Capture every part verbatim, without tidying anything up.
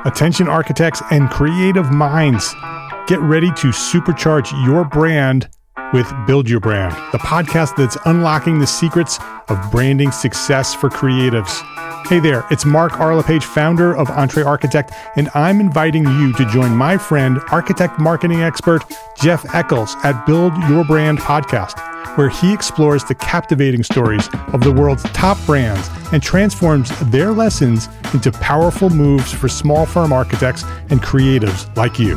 Attention architects and creative minds, get ready to supercharge your brand with Build Your Brand, the podcast that's unlocking the secrets of branding success for creatives. Hey there, it's Mark R. LePage, founder of Entre Architect, and I'm inviting you to join my friend, architect marketing expert Jeff Eccles at Build Your Brand podcast, where he explores the captivating stories of the world's top brands and transforms their lessons into powerful moves for small firm architects and creatives like you.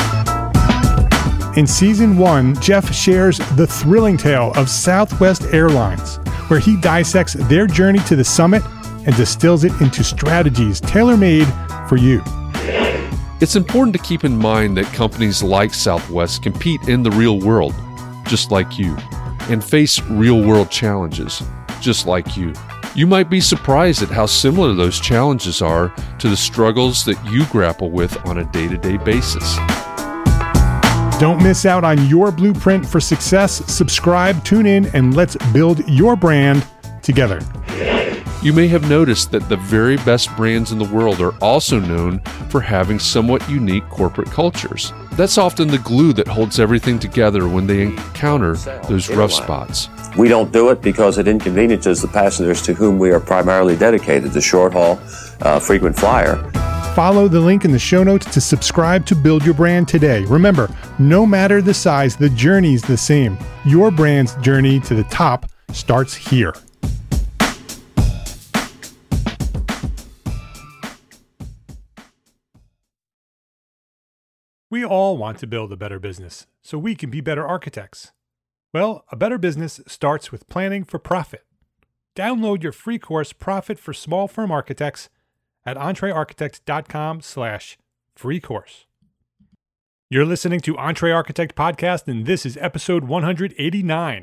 In season one, Jeff shares the thrilling tale of Southwest Airlines, where he dissects their journey to the summit and distills it into strategies tailor-made for you. It's important to keep in mind that companies like Southwest compete in the real world, just like you, and face real-world challenges, just like you. You might be surprised at how similar those challenges are to the struggles that you grapple with on a day-to-day basis. Don't miss out on your blueprint for success. Subscribe, tune in, and let's build your brand together. You may have noticed that the very best brands in the world are also known for having somewhat unique corporate cultures. That's often the glue that holds everything together when they encounter those rough spots. We don't do it because it inconveniences the passengers to whom we are primarily dedicated, the short haul, uh, frequent flyer. Follow the link in the show notes to subscribe to Build Your Brand today. Remember, no matter the size, the journey's the same. Your brand's journey to the top starts here. We all want to build a better business so we can be better architects. Well, a better business starts with planning for profit. Download your free course, Profit for Small Firm Architects, at entrearchitect.com slash free course. You're listening to Entre Architect Podcast, and this is episode one hundred eighty-nine.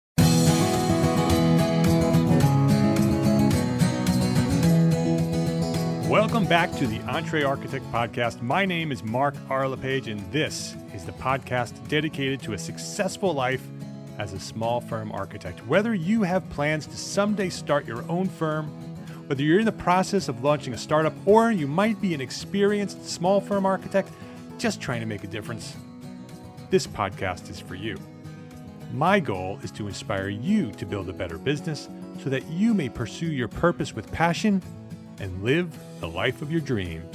Welcome back to the Entre Architect Podcast. My name is Mark R. LePage, and this is the podcast dedicated to a successful life as a small firm architect. Whether you have plans to someday start your own firm, whether you're in the process of launching a startup, or you might be an experienced small firm architect just trying to make a difference, this podcast is for you. My goal is to inspire you to build a better business so that you may pursue your purpose with passion and live the life of your dreams.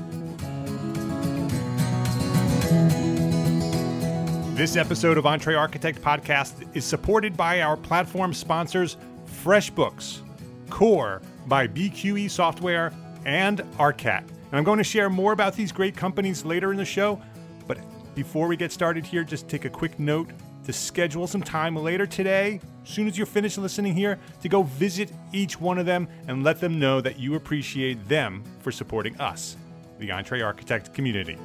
This episode of Entre Architect Podcast is supported by our platform sponsors, FreshBooks, Core by B Q E Software, and ARCAT. And I'm going to share more about these great companies later in the show, but before we get started here, just take a quick note to schedule some time later today, as soon as you're finished listening here, to go visit each one of them and let them know that you appreciate them for supporting us, the Entre Architect community.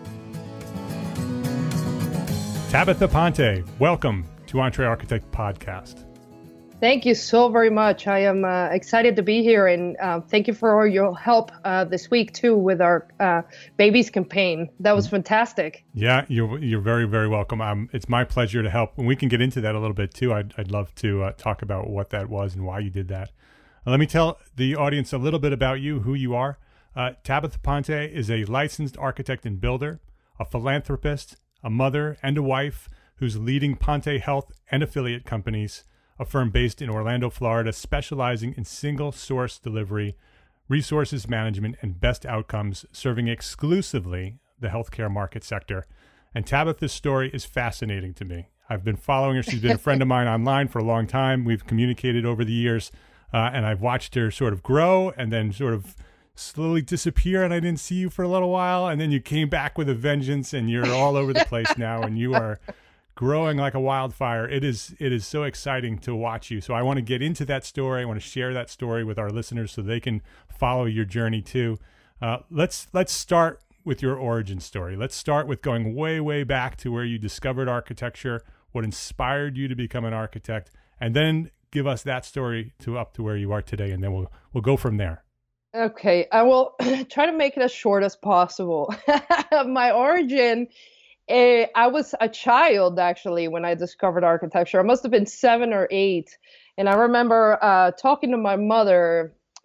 Tabitha Ponte, welcome to Entre Architect Podcast. Thank you so very much. I am uh, excited to be here, and uh, thank you for your help uh, this week too with our uh, babies campaign. That was fantastic. Yeah, you're you're very very welcome. Um, it's my pleasure to help, and we can get into that a little bit too. I'd I'd love to uh, talk about what that was and why you did that. Uh, let me tell the audience a little bit about you, who you are. Uh, Tabitha Ponte is a licensed architect and builder, a philanthropist, a mother, and a wife who's leading Ponte Health and affiliate companies, a firm based in Orlando, Florida, specializing in single source delivery, resources management, and best outcomes, serving exclusively the healthcare market sector. And Tabitha's story is fascinating to me. I've been following her. She's been a friend of mine online for a long time. We've communicated over the years, uh, and I've watched her sort of grow and then sort of slowly disappear, and I didn't see you for a little while, and then you came back with a vengeance, and you're all over the place now, and you are growing like a wildfire. It is it is so exciting to watch you. So I want to get into that story. I want to share that story with our listeners so they can follow your journey too. Uh, let's let's start with your origin story. Let's start with going way, way back to where you discovered architecture, what inspired you to become an architect, and then give us that story to up to where you are today, and then we'll we'll go from there. Okay, I will try to make it as short as possible. My origin, uh, I was a child actually when I discovered architecture. I must have been seven or eight. And I remember uh, talking to my mother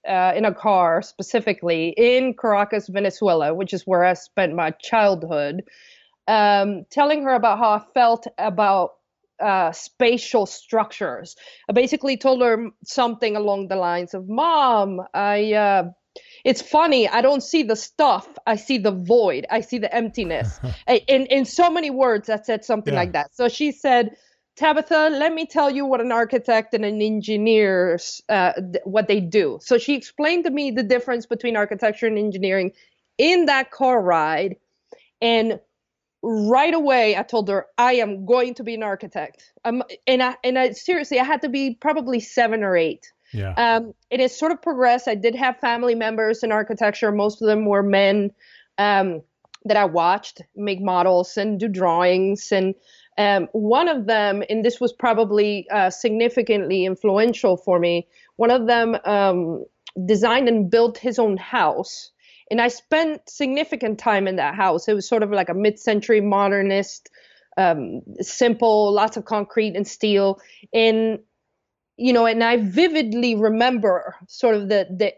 uh, in a car, specifically in Caracas, Venezuela, which is where I spent my childhood, um, telling her about how I felt about uh, spatial structures. I basically told her something along the lines of, Mom, I, uh, it's funny, I don't see the stuff, I see the void, I see the emptiness. in, in so many words, I said something Yeah. like that. So she said, Tabitha, let me tell you what an architect and an engineer, uh, th- what they do. So she explained to me the difference between architecture and engineering in that car ride. And right away, I told her, I am going to be an architect. Um, and I, and I seriously, I had to be probably seven or eight. Yeah. Um, it has sort of progressed. I did have family members in architecture. Most of them were men um, that I watched make models and do drawings. And um, one of them, and this was probably uh, significantly influential for me, one of them um, designed and built his own house. And I spent significant time in that house. It was sort of like a mid-century modernist, um, simple, lots of concrete and steel. And you know, and I vividly remember sort of the the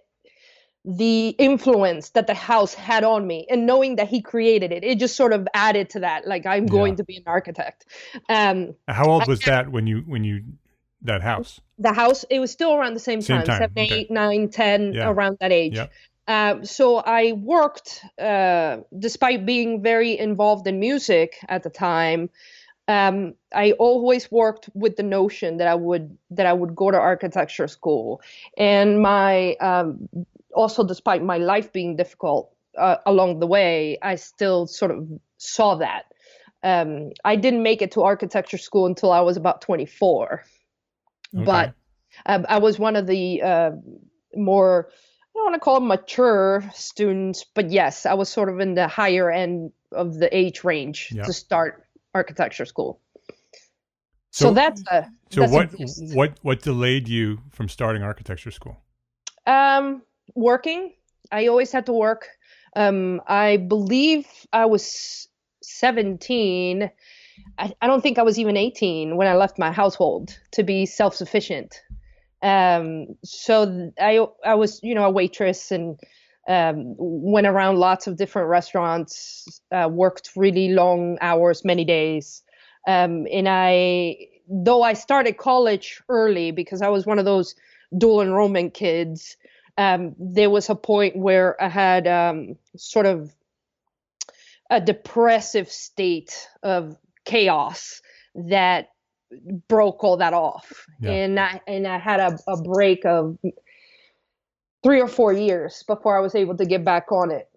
the influence that the house had on me, and knowing that he created it, it just sort of added to that. Like, I'm going Yeah. to be an architect. Um, How old was that when you when you that house? the house, it was still around the same, Same time, time, seven, okay. eight, nine, ten, Yeah. around that age. Yep. Um, so I worked, uh, despite being very involved in music at the time. Um, I always worked with the notion that I would that I would go to architecture school, and my um, also, despite my life being difficult uh, along the way, I still sort of saw that. Um, I didn't make it to architecture school until I was about twenty-four, Okay. but um, I was one of the uh, more, I don't want to call them mature students, but yes, I was sort of in the higher end of the age range Yeah. to start architecture school. So, So- that's a So that's a what gist. what what delayed you from starting architecture school? Um, working. I always had to work. Um, I believe I was seventeen. I, I don't think I was even eighteen when I left my household to be self-sufficient. Um, so th- I I was, you know, a waitress, and um, went around lots of different restaurants, uh, worked really long hours, many days. Um, and I, though I started college early because I was one of those dual enrollment kids, um, there was a point where I had um, sort of a depressive state of chaos that broke all that off. Yeah. And I and I had a, a break of three or four years before I was able to get back on it.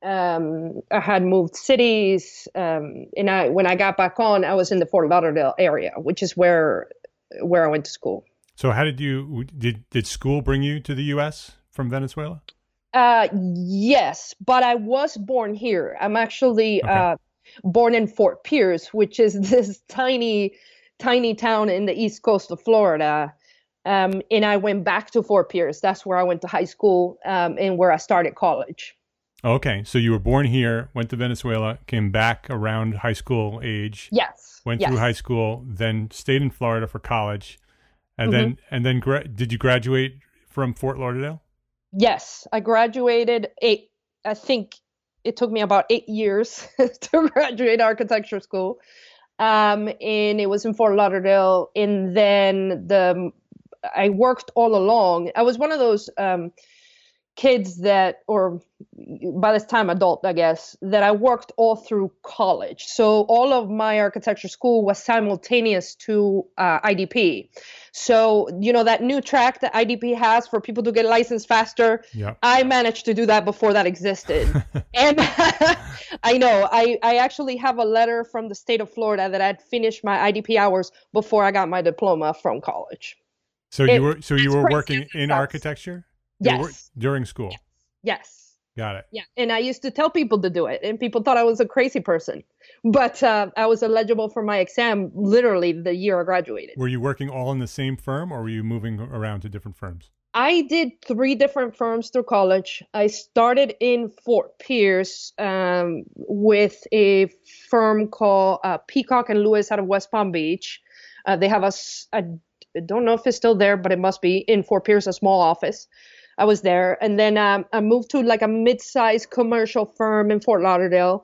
Um, I had moved cities, um, and I when I got back on, I was in the Fort Lauderdale area, which is where where I went to school. So how did you did did school bring you to the U S from Venezuela? Uh, yes, but I was born here. I'm actually Okay. uh, born in Fort Pierce, which is this tiny, tiny town in the east coast of Florida. Um, and I went back to Fort Pierce. That's where I went to high school, um, and where I started college. Okay, so you were born here, went to Venezuela, came back around high school age, Yes. went yes. through high school, then stayed in Florida for college, and Mm-hmm. then and then gra- did you graduate from Fort Lauderdale? Yes, I graduated eight. I think it took me about eight years to graduate architecture school, um, and it was in Fort Lauderdale. And then the I worked all along. I was one of those um, kids that, or by this time adult, I guess, that I worked all through college. So all of my architecture school was simultaneous to uh, I D P. So, you know, that new track that I D P has for people to get licensed faster, Yeah. I managed to do that before that existed. And I know, I, I actually have a letter from the state of Florida that I'd finished my I D P hours before I got my diploma from college. So It- you were so you it's were crazy working how in fast. architecture? You were wor- Yes. during school. Yes. Got it. Yeah, and I used to tell people to do it, and people thought I was a crazy person. But uh, I was eligible for my exam literally the year I graduated. Were you working all in the same firm, or were you moving around to different firms? I did three different firms through college. I started in Fort Pierce um, with a firm called uh, Peacock and Lewis out of West Palm Beach. Uh, they have a, s- a- I don't know if it's still there, but it must be in Fort Pierce, a small office. I was there. And then um, I moved to like a mid-sized commercial firm in Fort Lauderdale.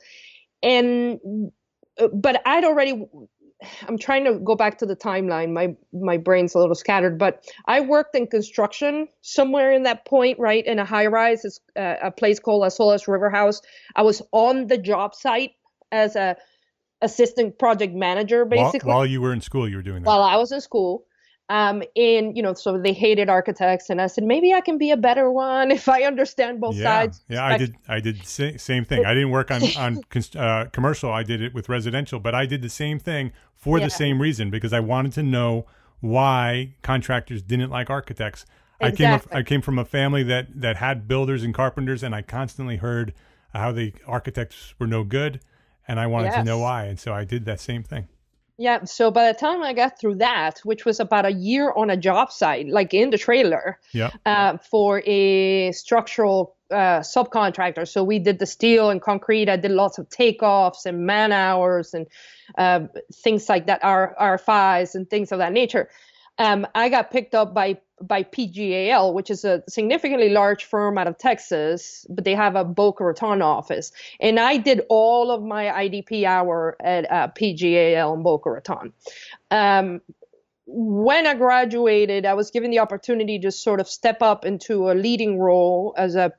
And, but I'd already, I'm trying to go back to the timeline. My, my brain's a little scattered, but I worked in construction somewhere in that point, right? In a high rise, it's uh, a place called Azolas River House. I was on the job site as a assistant project manager, basically. While, while you were in school, you were doing that. While I was in school. Um, and, you know, so they hated architects, and I said, maybe I can be a better one if I understand both yeah. sides. Yeah, I did. I did the same thing. I didn't work on, on uh, commercial. I did it with residential, but I did the same thing for yeah. the same reason, because I wanted to know why contractors didn't like architects. Exactly. I came, I came from a family that, that had builders and carpenters, and I constantly heard how the architects were no good, and I wanted yes. to know why. And so I did that same thing. Yeah. So by the time I got through that, which was about a year on a job site, like in the trailer, yeah. uh, for a structural uh, subcontractor. So we did the steel and concrete. I did lots of takeoffs and man hours and uh, things like that, R R5s and things of that nature. Um, I got picked up by by P G A L, which is a significantly large firm out of Texas, but they have a Boca Raton office. And I did all of my I D P hour at uh, P G A L in Boca Raton. Um, when I graduated, I was given the opportunity to sort of step up into a leading role as a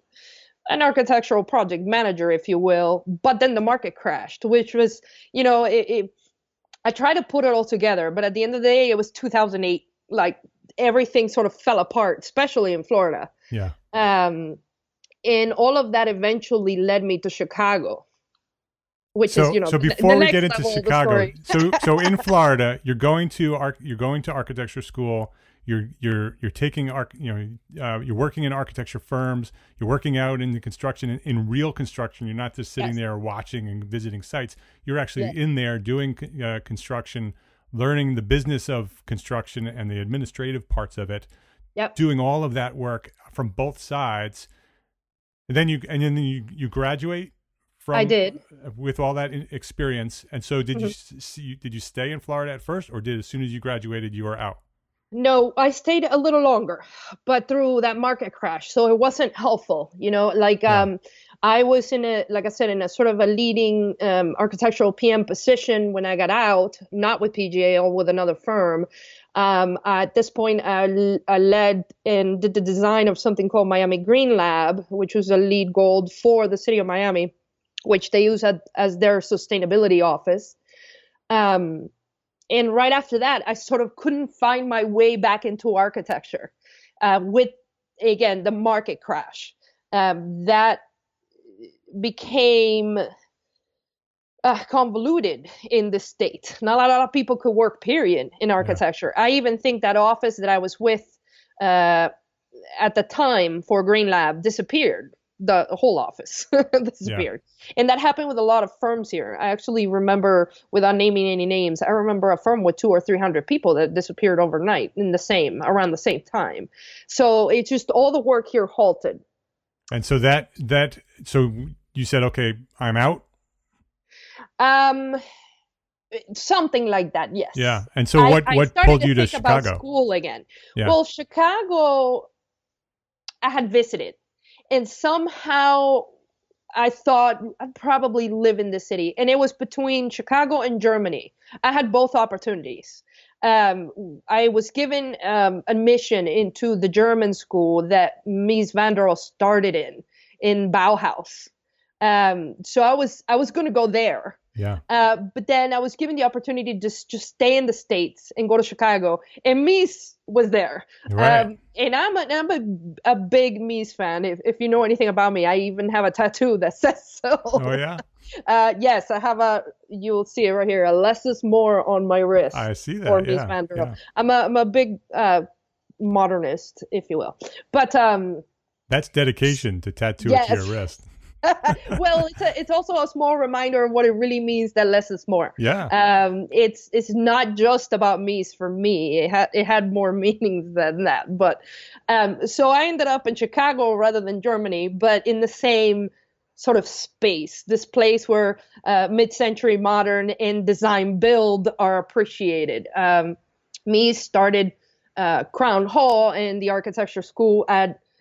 an architectural project manager, if you will. But then the market crashed, which was, you know, it, it I tried to put it all together, but at the end of the day, it was two thousand eight. Like everything sort of fell apart, especially in Florida. Yeah. Um, and all of that eventually led me to Chicago, which so, is, you know, so before the we next get into Chicago, so so in Florida, you're going to arch, you're going to architecture school. You're you're you're taking arch, you know, uh, you're working in architecture firms. You're working out in the construction, in, in real construction. You're not just sitting yes. there watching and visiting sites. You're actually yes. in there doing uh, construction, learning the business of construction and the administrative parts of it. Yep. Doing all of that work from both sides. And then you and then you you graduate from I did with all that experience. And so did mm-hmm. you see, did you stay in Florida at first, or did as soon as you graduated you were out? No, I stayed a little longer, but through that market crash. So it wasn't helpful, you know, like yeah. um, I was in a, like I said, in a sort of a leading um, architectural P M position when I got out, not with P G A L, with another firm. Um, at this point, I, I led and did the design of something called Miami Green Lab, which was a lead gold for the city of Miami, which they use as, as their sustainability office. Um, And right after that, I sort of couldn't find my way back into architecture uh, with, again, the market crash. Um, that became uh, convoluted in the state. Not a lot of people could work, period, in architecture. Yeah. I even think that office that I was with uh, at the time for Green Lab disappeared. The whole office disappeared. Yeah. And that happened with a lot of firms here. I actually remember, without naming any names, I remember a firm with two or three hundred people that disappeared overnight in the same, around the same time. So it's just all the work here halted. And so that, that, so you said, okay, I'm out? Um, something like that, yes. Yeah. And so what, I, what I pulled you to, to Chicago? About school again. Yeah. Well, Chicago, I had visited. And somehow I thought I'd probably live in the city. And it was between Chicago and Germany. I had both opportunities. Um, I was given um, admission into the German school that Mies van der Rohe started in, in Bauhaus. Um, so I was I was going to go there. Yeah. Uh, but then I was given the opportunity to just, just stay in the States and go to Chicago. And Mies was there. Right. Um, and I'm a, I'm a, a big Mies fan. If, if you know anything about me, I even have a tattoo that says so. Oh, yeah? Uh, yes, I have a, you'll see it right here, a less is more on my wrist. I see that, for yeah, Mies van der Rohe. yeah. I'm, a, I'm a big uh, modernist, if you will. But um, that's dedication to tattoo yes. it to your wrist. Well, it's a, it's also a small reminder of what it really means that less is more. Yeah. Um, it's it's not just about Mies for me. It had it had more meanings than that. But um, so I ended up in Chicago rather than Germany, but in the same sort of space, this place where uh, mid-century modern and design build are appreciated. Um, Mies started uh, Crown Hall and the architecture school at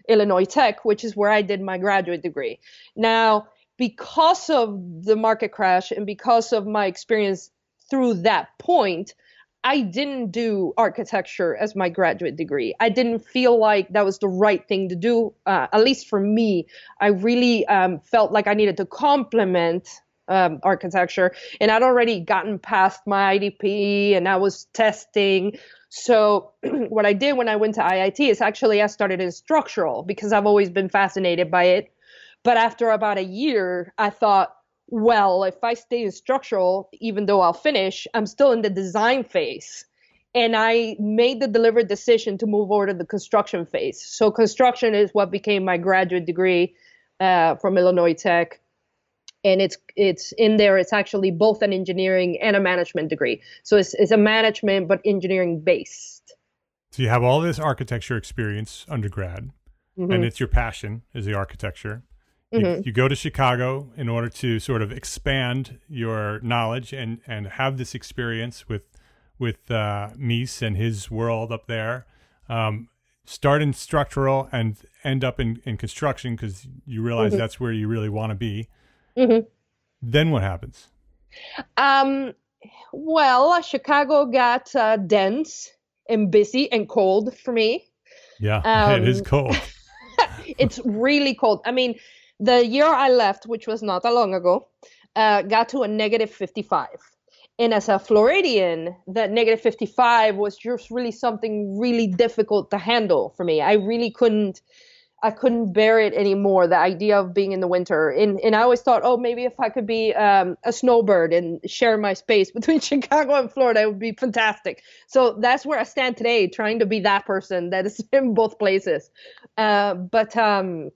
Illinois Tech, which is where I did my graduate degree. Now, because of the market crash and because of my experience through that point, I didn't do architecture as my graduate degree. I didn't feel like that was the right thing to do, uh, at least for me. I really um, felt like I needed to complement um, architecture, and I'd already gotten past my I D P and I was testing. So what I did when I went to I I T is actually I started in structural because I've always been fascinated by it. But after about a year, I thought, well, if I stay in structural, even though I'll finish, I'm still in the design phase. And I made the deliberate decision to move over to the construction phase. So construction is what became my graduate degree uh, from Illinois Tech. And it's it's in there, it's actually both an engineering and a management degree. So it's, it's a management, but engineering based. So you have all this architecture experience undergrad, mm-hmm. and it's your passion is the architecture. You, mm-hmm. you go to Chicago in order to sort of expand your knowledge and, and have this experience with with uh, Mies and his world up there. Um, start in structural and end up in, in construction because you realize mm-hmm. that's where you really want to be. Mm-hmm. Then what happens? Um, well, Chicago got uh, dense and busy and cold for me. Yeah, um, it is cold. It's really cold. I mean, the year I left, which was not that long ago, uh, got to a negative fifty-five. And as a Floridian, that negative fifty-five was just really something really difficult to handle for me. I really couldn't, I couldn't bear it anymore, the idea of being in the winter. And, and I always thought, oh, maybe if I could be um, a snowbird and share my space between Chicago and Florida, it would be fantastic. So that's where I stand today, trying to be that person that is in both places. Uh, but, um,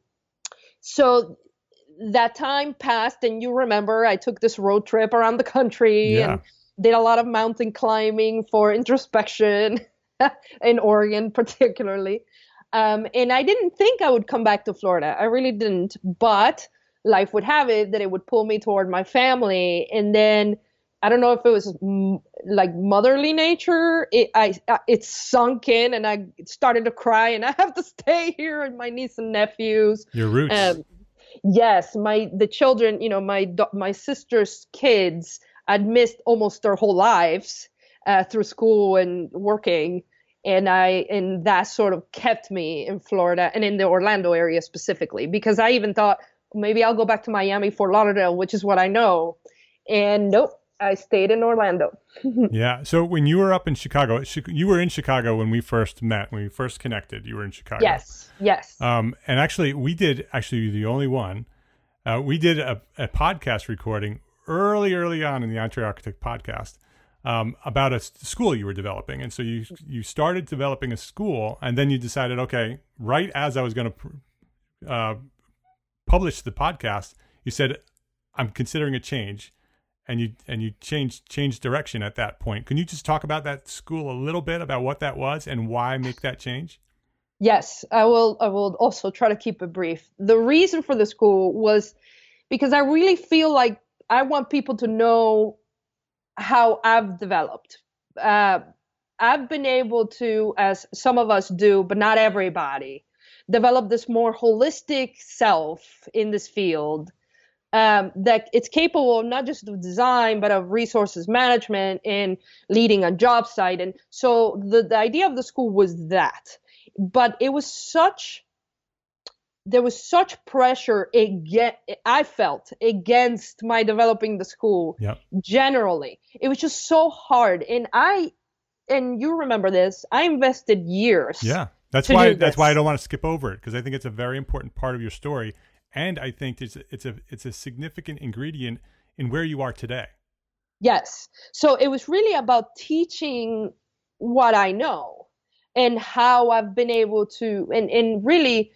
So that time passed, and you remember I took this road trip around the country yeah. and did a lot of mountain climbing for introspection in Oregon particularly. Um, and I didn't think I would come back to Florida. I really didn't. But life would have it that it would pull me toward my family. And then I don't know if it was m- like motherly nature. It, I, it sunk in and I started to cry and I have to stay here with my niece and nephews. Your roots. Um, yes. My, the children, you know, my, my sister's kids, I'd missed almost their whole lives uh, through school and working. And I, and that sort of kept me in Florida and in the Orlando area specifically, because I even thought maybe I'll go back to Miami, Fort Lauderdale, which is what I know. And nope. I stayed in Orlando. Yeah. So when you were up in Chicago, you were in Chicago when we first met, when we first connected, you were in Chicago. Yes. Yes. Um, and actually we did, actually the only one, uh, we did a, a podcast recording early, early on in the Entre Architect podcast um, about a school you were developing. And so you, you started developing a school and then you decided, okay, right as I was going to uh, publish the podcast, you said, I'm considering a change. And you and you changed changed direction at that point. Can you just talk about that school a little bit, about what that was and why make that change? Yes, I will. I will also try to keep it brief. The reason for the school was because I really feel like I want people to know how I've developed. Uh, I've been able to, as some of us do, but not everybody, develop this more holistic self in this field. Um, that it's capable of not just of design, but of resources management and leading a job site. And so the, the idea of the school was that, but it was such, there was such pressure again, I felt against my developing the school yep. generally. It was just so hard. And I, and you remember this, I invested years. Yeah. That's why, that's why I don't want to skip over it, because I think it's a very important part of your story. And I think it's it's a it's a significant ingredient in where you are today. Yes. So it was really about teaching what I know and how I've been able to, and, and really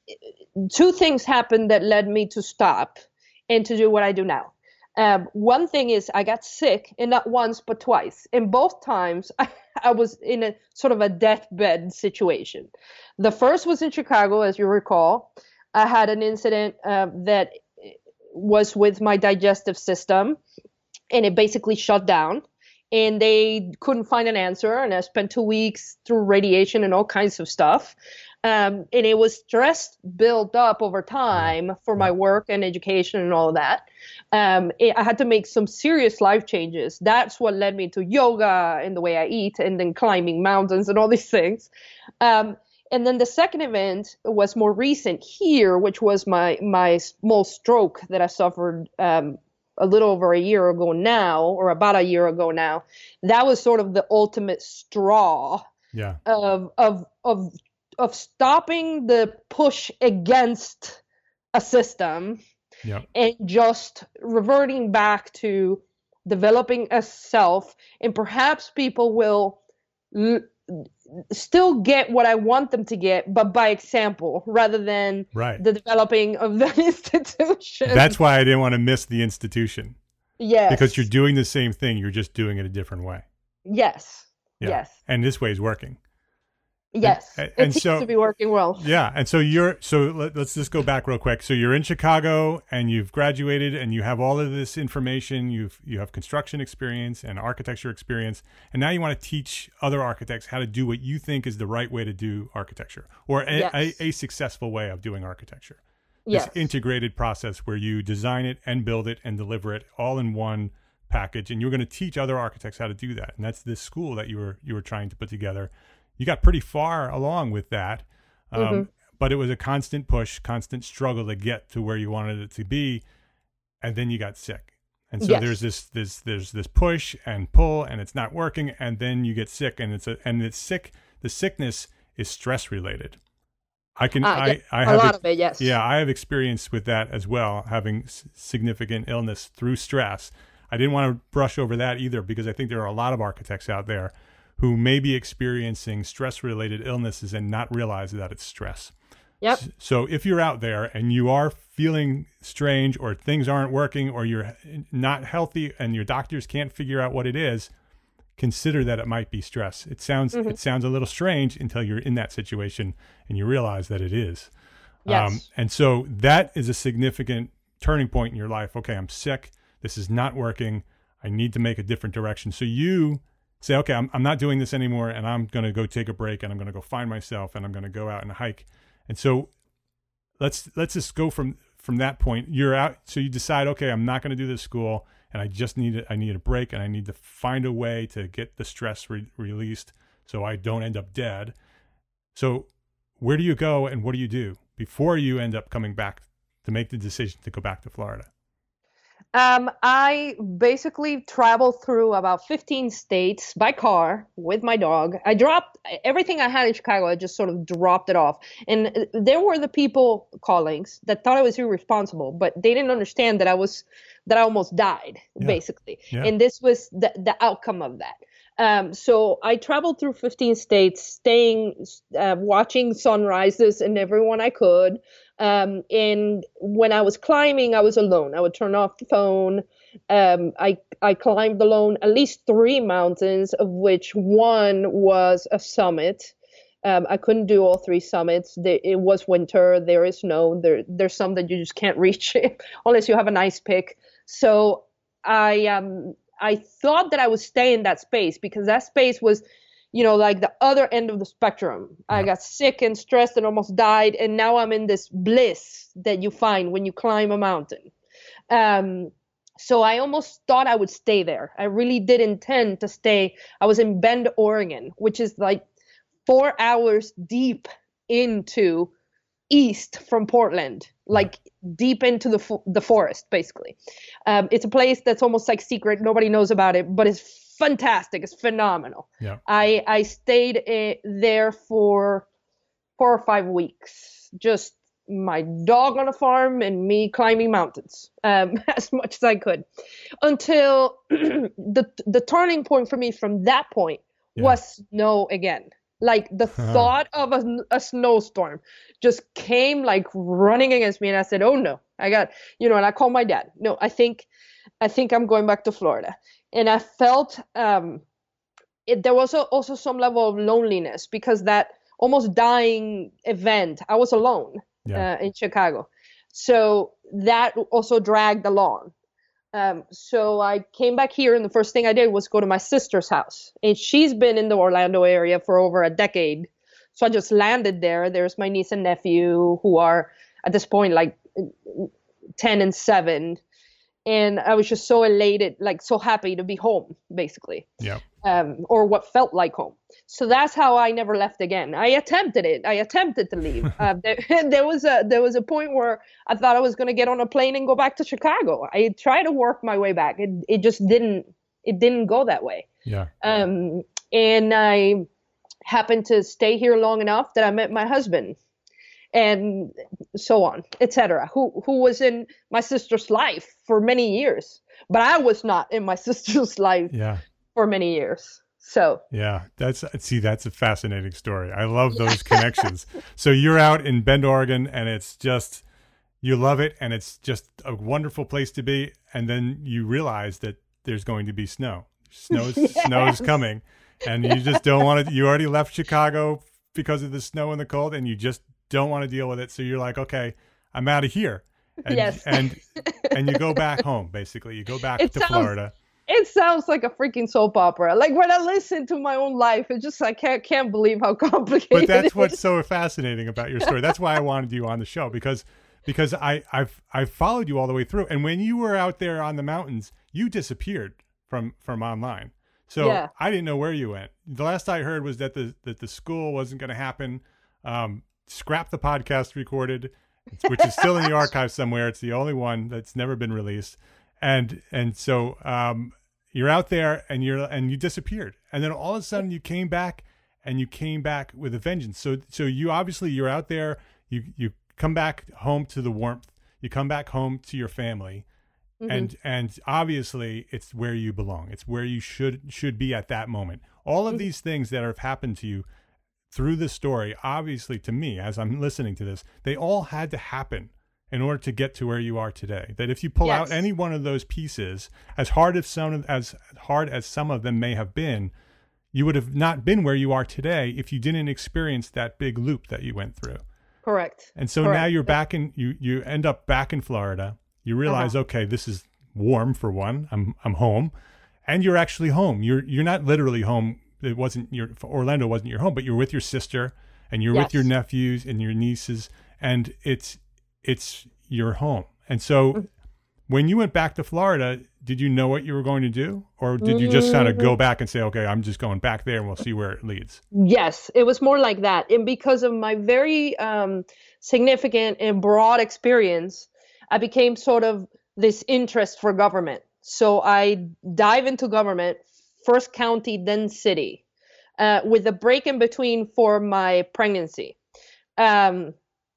two things happened that led me to stop and to do what I do now. Um, one thing is I got sick, and not once, but twice. And both times I, I was in a sort of a deathbed situation. The first was in Chicago, as you recall. I had an incident uh, that was with my digestive system, and it basically shut down, and they couldn't find an answer. And I spent two weeks through radiation and all kinds of stuff. Um, and it was stress built up over time yeah. for yeah. my work and education and all of that. Um, it, I had to make some serious life changes. That's what led me to yoga and the way I eat, and then climbing mountains and all these things. Um, and then the second event was more recent here, which was my, my small stroke that I suffered um, a little over a year ago now, or about a year ago now. That was sort of the ultimate straw yeah. of, of, of, of stopping the push against a system yep. and just reverting back to developing a self. And perhaps people will l- still get what I want them to get, but by example, rather than right. the developing of the institution. That's why I didn't want to miss the institution. Yes. Because you're doing the same thing. You're just doing it a different way. Yes. Yeah. Yes. And this way is working. Yes. And, it and seems so, to be working well. Yeah. And so you're, so let, let's just go back real quick. So you're in Chicago and you've graduated and you have all of this information. You've, you have construction experience and architecture experience. And now you want to teach other architects how to do what you think is the right way to do architecture, or a, yes. a, a successful way of doing architecture. Yes. This integrated process where you design it and build it and deliver it all in one package. And you're going to teach other architects how to do that. And that's this school that you were, you were trying to put together. You got pretty far along with that, um, mm-hmm. but it was a constant push, constant struggle to get to where you wanted it to be, and then you got sick. And so yes. there's this, this, there's this push and pull, and it's not working, and then you get sick, and it's a, and it's sick. The sickness is stress related. I can, uh, I, yeah, I a have, lot of it, yes. Yeah, I have experience with that as well, having s- significant illness through stress. I didn't want to brush over that either, because I think there are a lot of architects out there who may be experiencing stress-related illnesses and not realize that it's stress. Yep. So if you're out there and you are feeling strange, or things aren't working, or you're not healthy and your doctors can't figure out what it is, consider that it might be stress. It sounds mm-hmm. it sounds a little strange until you're in that situation and you realize that it is. Yes. Um, and so that is a significant turning point in your life. Okay, I'm sick. This is not working. I need to make a different direction. So you say, okay, I'm, I'm not doing this anymore, and I'm going to go take a break, and I'm going to go find myself, and I'm going to go out and hike. And so let's let's just go from from that point. You're out, so you decide, okay, I'm not going to do this school, and I just need a, I need a break, and I need to find a way to get the stress re- released so I don't end up dead. So where do you go, and what do you do before you end up coming back to make the decision to go back to Florida? Um, I basically traveled through about fifteen states by car with my dog. I dropped everything I had in Chicago. I just sort of dropped it off. And there were the people, colleagues, that thought I was irresponsible, but they didn't understand that I was, that I almost died, yeah. basically. Yeah. And this was the, the outcome of that. Um, so I traveled through fifteen states, staying, uh, watching sunrises and everyone I could. Um, and when I was climbing, I was alone. I would turn off the phone. Um, I, I climbed alone at least three mountains, of which one was a summit. Um, I couldn't do all three summits. There, it was winter. There is snow. There, there's some that you just can't reach unless you have an ice pick. So I, um, I thought that I would stay in that space because that space was, you know, like the other end of the spectrum. Yeah. I got sick and stressed and almost died. And now I'm in this bliss that you find when you climb a mountain. Um, so I almost thought I would stay there. I really did intend to stay. I was in Bend, Oregon, which is like four hours deep into east from Portland, like deep into the fo- the forest, basically. Um, it's a place that's almost like secret. Nobody knows about it, but it's fantastic. It's phenomenal. Yeah. I, I stayed uh, there for four or five weeks, just my dog on a farm and me climbing mountains um, as much as I could, until the the turning point for me from that point yeah. was snow again. Like the uh-huh. thought of a, a snowstorm just came like running against me, and I said, "Oh no, I got," you know. And I called my dad. No, I think, I think I'm going back to Florida. And I felt um, it, there was a, also some level of loneliness because that almost dying event, I was alone yeah. uh, in Chicago. So that also dragged along. Um, so I came back here, and the first thing I did was go to my sister's house. And she's been in the Orlando area for over a decade. So I just landed there. There's my niece and nephew who are at this point like ten and seven. And I was just so elated, like so happy to be home, basically. Yeah. Um, or what felt like home. So that's how I never left again. I attempted it. I attempted to leave. uh, there, there was a there was a point where I thought I was going to get on a plane and go back to Chicago. I tried to work my way back. It it just didn't it didn't go that way. Yeah. Um, and I happened to stay here long enough that I met my husband, and so on, et cetera. Who who was in my sister's life for many years, but I was not in my sister's life. Yeah. For many years. So yeah, that's see, that's a fascinating story. I love those connections. So you're out in Bend, Oregon, and it's just you love it, and it's just a wonderful place to be. And then you realize that there's going to be snow. Snow's yes. snow is coming, and you just don't want to. You already left Chicago because of the snow and the cold, and you just don't want to deal with it. So you're like, okay, I'm out of here. And, yes. and and you go back home. Basically, you go back it to sounds- Florida. It sounds like a freaking soap opera. Like when I listen to my own life, it's just I can't can't believe how complicated. But that's it what's is. so fascinating about your story. That's why I wanted you on the show because because I I've I've followed you all the way through. And when you were out there on the mountains, you disappeared from from online. So yeah. I didn't know where you went. The last I heard was that the that the school wasn't going to happen. Um, scrap the podcast recorded, which is still in the archive somewhere. It's the only one that's never been released. And and so um, you're out there and you're and you disappeared, and then all of a sudden you came back, and you came back with a vengeance. So so you obviously you're out there. You you come back home to the warmth. You come back home to your family, mm-hmm. and and obviously it's where you belong. It's where you should should be at that moment. All of mm-hmm. these things that have happened to you through this story, obviously to me as I'm listening to this, they all had to happen in order to get to where you are today. That if you pull yes. out any one of those pieces, as hard as some as hard as some of them may have been, you would have not been where you are today if you didn't experience that big loop that you went through. Correct. And so Correct. now you're back in you you end up back in Florida. You realize, uh-huh. okay, this is warm for one. I'm I'm home. And you're actually home. You're you're not literally home. It wasn't your Orlando wasn't your home, but you're with your sister and you're yes. with your nephews and your nieces, and it's it's your home. And so when you went back to Florida, did you know what you were going to do? Or did you just kind of go back and say, okay, I'm just going back there and we'll see where it leads? Yes, it was more like that. And because of my very um, significant and broad experience, I became sort of this interest for government. So I dive into government, first county, then city, uh, with a break in between for my pregnancy. Um,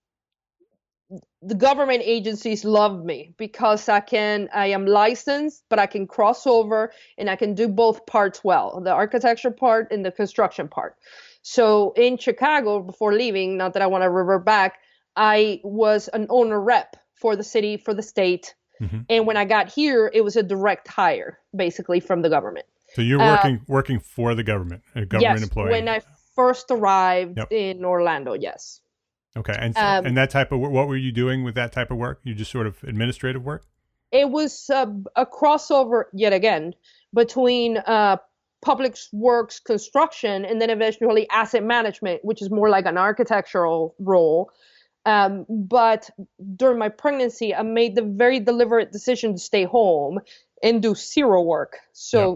The government agencies love me because I can, I am licensed, but I can cross over and I can do both parts well, the architecture part and the construction part. So in Chicago, before leaving, not that I want to revert back, I was an owner rep for the city, for the state. Mm-hmm. And when I got here, it was a direct hire, basically, from the government. So you're working uh, working for the government, a government yes, employee. When I first arrived yep. in Orlando, yes. Okay, and so, um, and that type of what were you doing with that type of work? You just sort of administrative work? It was uh, a crossover yet again between uh, public works, construction, and then eventually asset management, which is more like an architectural role. Um, but during my pregnancy, I made the very deliberate decision to stay home and do zero work. So yeah.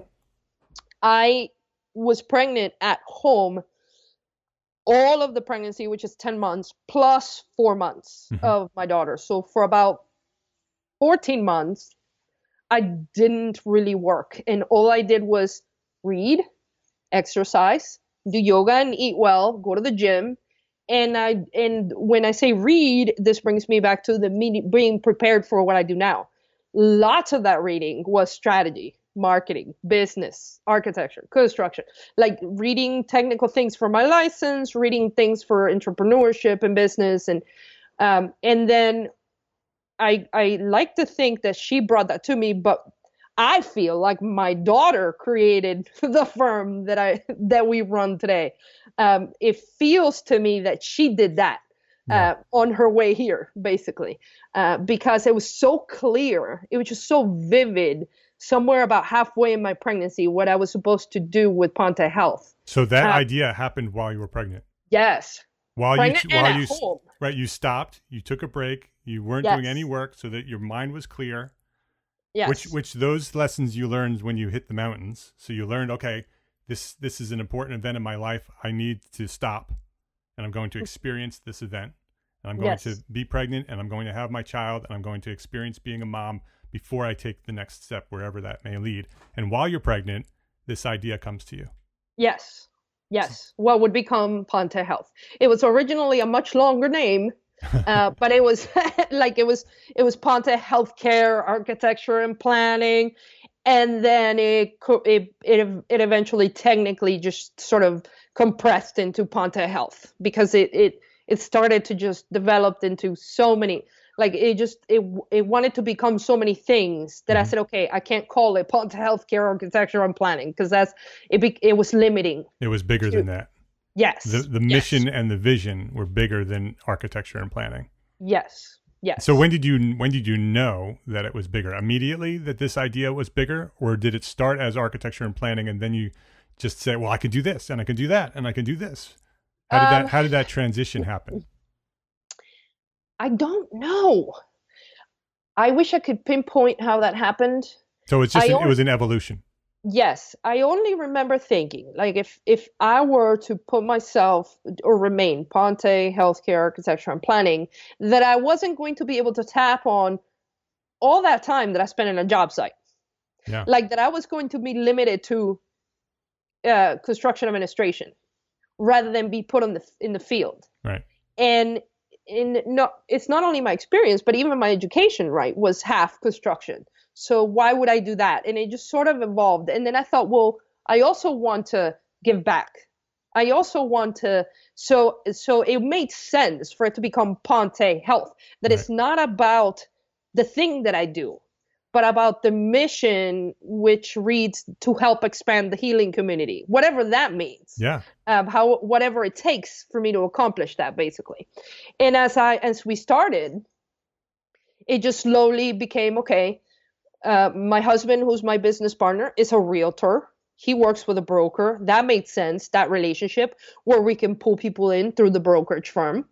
I was pregnant at home all of the pregnancy, which is ten months, plus four months mm-hmm. of my daughter. So for about fourteen months, I didn't really work. And all I did was read, exercise, do yoga and eat well, go to the gym. And I and when I say read, this brings me back to the me being prepared for what I do now. Lots of that reading was strategy, marketing, business, architecture, construction, like reading technical things for my license, reading things for entrepreneurship and business. And um, and then I I like to think that she brought that to me, but I feel like my daughter created the firm that I that we run today. Um, it feels to me that she did that uh, yeah. on her way here, basically, uh, because it was so clear. It was just so vivid. Somewhere about halfway in my pregnancy, what I was supposed to do with Ponte Health. So that uh, idea happened while you were pregnant? Yes. While Pregnant you and while at you s- home. right, you stopped, you took a break, you weren't Yes. doing any work so that your mind was clear. Yes. Which which those lessons you learned when you hit the mountains. So you learned, okay, this this is an important event in my life. I need to stop, and I'm going to experience this event. And I'm going Yes. to be pregnant, and I'm going to have my child, and I'm going to experience being a mom before I take the next step, wherever that may lead. And while you're pregnant, this idea comes to you. Yes. Yes. What would become Ponte Health. It was originally a much longer name, uh, but it was like it was it was Ponte Healthcare, Architecture and Planning, and then it co- it it, it eventually technically just sort of compressed into Ponte Health because it it it started to just develop into so many, like it just it it wanted to become so many things that I Mhm. said, okay, I can't call it Ponte Healthcare, Architecture and Planning because that's it be, it was limiting. It was bigger To- than that. Yes. The the Yes. mission and the vision were bigger than architecture and planning. Yes. Yes. So when did you when did you know that it was bigger? Immediately that this idea was bigger, or did it start as architecture and planning and then you just say, well, I can do this and I can do that and I can do this? How did Um, that how did that transition happen? I don't know. I wish I could pinpoint how that happened. So it's just I an, it only- was an evolution. Yes, I only remember thinking, like if if I were to put myself or remain Ponte Healthcare Architecture and Planning, that I wasn't going to be able to tap on all that time that I spent in a job site. Yeah. Like that I was going to be limited to uh, construction administration rather than be put on the in the field. Right. And in no, it's not only my experience, but even my education, right, was half construction. So why would I do that? And it just sort of evolved. And then I thought, well, I also want to give back. I also want to, so so it made sense for it to become Ponte Health, that Right. it's not about the thing that I do, but about the mission, which reads to help expand the healing community, whatever that means. Yeah. Um, how whatever it takes for me to accomplish that, basically. And as I as we started, it just slowly became okay. Uh, my husband, who's my business partner, is a realtor. He works with a broker. That made sense, that relationship where we can pull people in through the brokerage firm.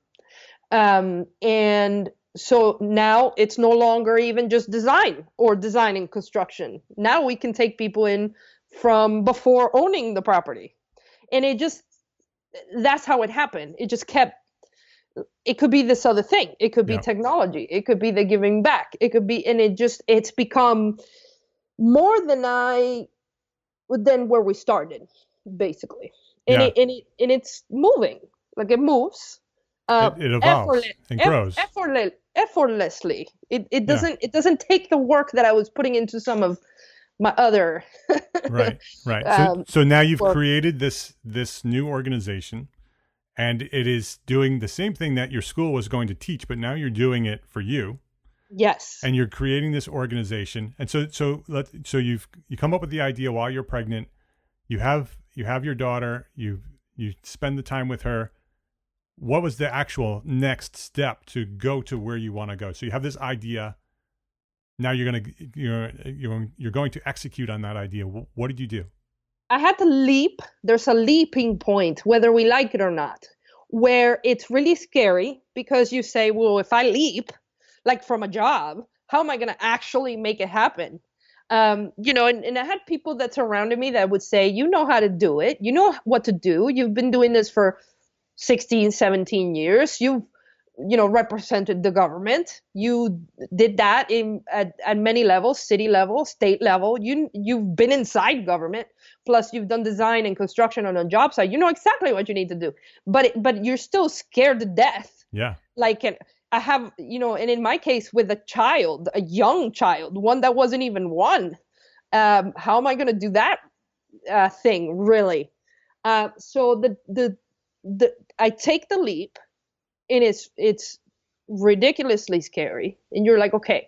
Um, and so now it's no longer even just design or designing construction. Now we can take people in from before owning the property. And it just, that's how it happened. It just kept, it could be this other thing. It could be Yeah. technology. It could be the giving back. It could be, and it just, it's become more than I, than where we started, basically. And, Yeah. it, and, it, and it's moving, like it moves. Uh, It- it evolves effortless- and eff- grows. effortless- effortlessly. It, it doesn't, it doesn't take the work that I was putting into some of my other, Right. Right. So, Um, so now you've well- created this this new organization, and it is doing the same thing that your school was going to teach, but now you're doing it for you. yes. And you're creating this organization. And so so let so you've you come up with the idea while you're pregnant. You have you have your daughter, you you spend the time with her. What was the actual next step to go to where you want to go? So you have this idea. Now you're going to you're you're you're going to execute on that idea. Wh- What did you do? I had to leap. There's a leaping point, whether we like it or not, where it's really scary because you say, well, if I leap, like from a job, how am I going to actually make it happen? Um, you know, and, and I had people that surrounded me that would say, you know how to do it. You know what to do. You've been doing this for sixteen, seventeen years. You've, you know, represented the government. You did that in at, at many levels, city level, state level. You, you've been inside government. Plus you've done design and construction on a job site. You know exactly what you need to do, but, it, but you're still scared to death. Yeah. Like, and I have, you know, and in my case with a child, a young child, one that wasn't even one, um, how am I going to do that uh, thing really? Uh, so the, the, the, I take the leap and it's, it's ridiculously scary. And you're like, okay,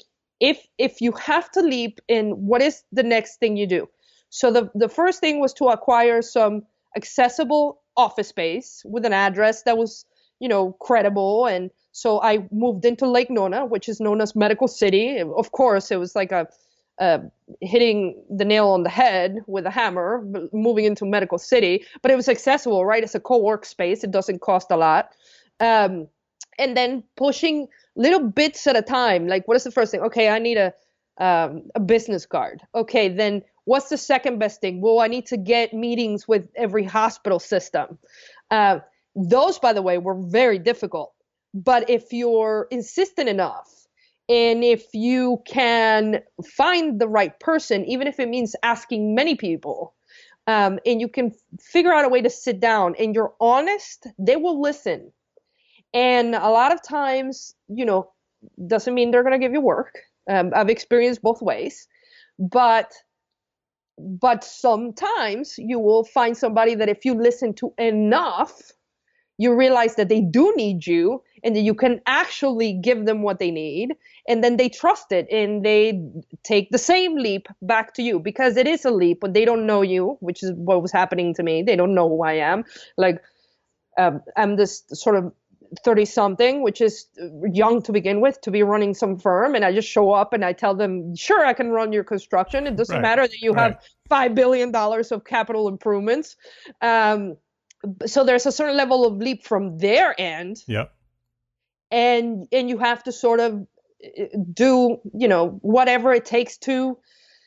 if, if you have to leap in, what is the next thing you do? So the, the first thing was to acquire some accessible office space with an address that was, you know, credible. And so I moved into Lake Nona, which is known as Medical City. Of course, it was like a, uh, hitting the nail on the head with a hammer, moving into Medical City, but it was accessible, right? It's a co-work space. It doesn't cost a lot. Um, and then pushing little bits at a time. Like, what is the first thing? Okay, I need a, um, a business card. Okay, then what's the second best thing? Well, I need to get meetings with every hospital system. Uh, those, by the way, were very difficult. But if you're insistent enough, and if you can find the right person, even if it means asking many people, um, and you can figure out a way to sit down and you're honest, they will listen. And a lot of times, you know, doesn't mean they're going to give you work. Um, I've experienced both ways, but but sometimes you will find somebody that if you listen to enough, you realize that they do need you and that you can actually give them what they need. And then they trust it and they take the same leap back to you, because it is a leap when they don't know you, which is what was happening to me. They don't know who I am. Like, um, I'm this sort of thirty something, which is young to begin with, to be running some firm. And I just show up and I tell them, sure, I can run your construction. It doesn't Right. matter that you Right. have five billion dollars of capital improvements. Um, so there's a certain level of leap from their end. Yep. And, and you have to sort of do, you know, whatever it takes to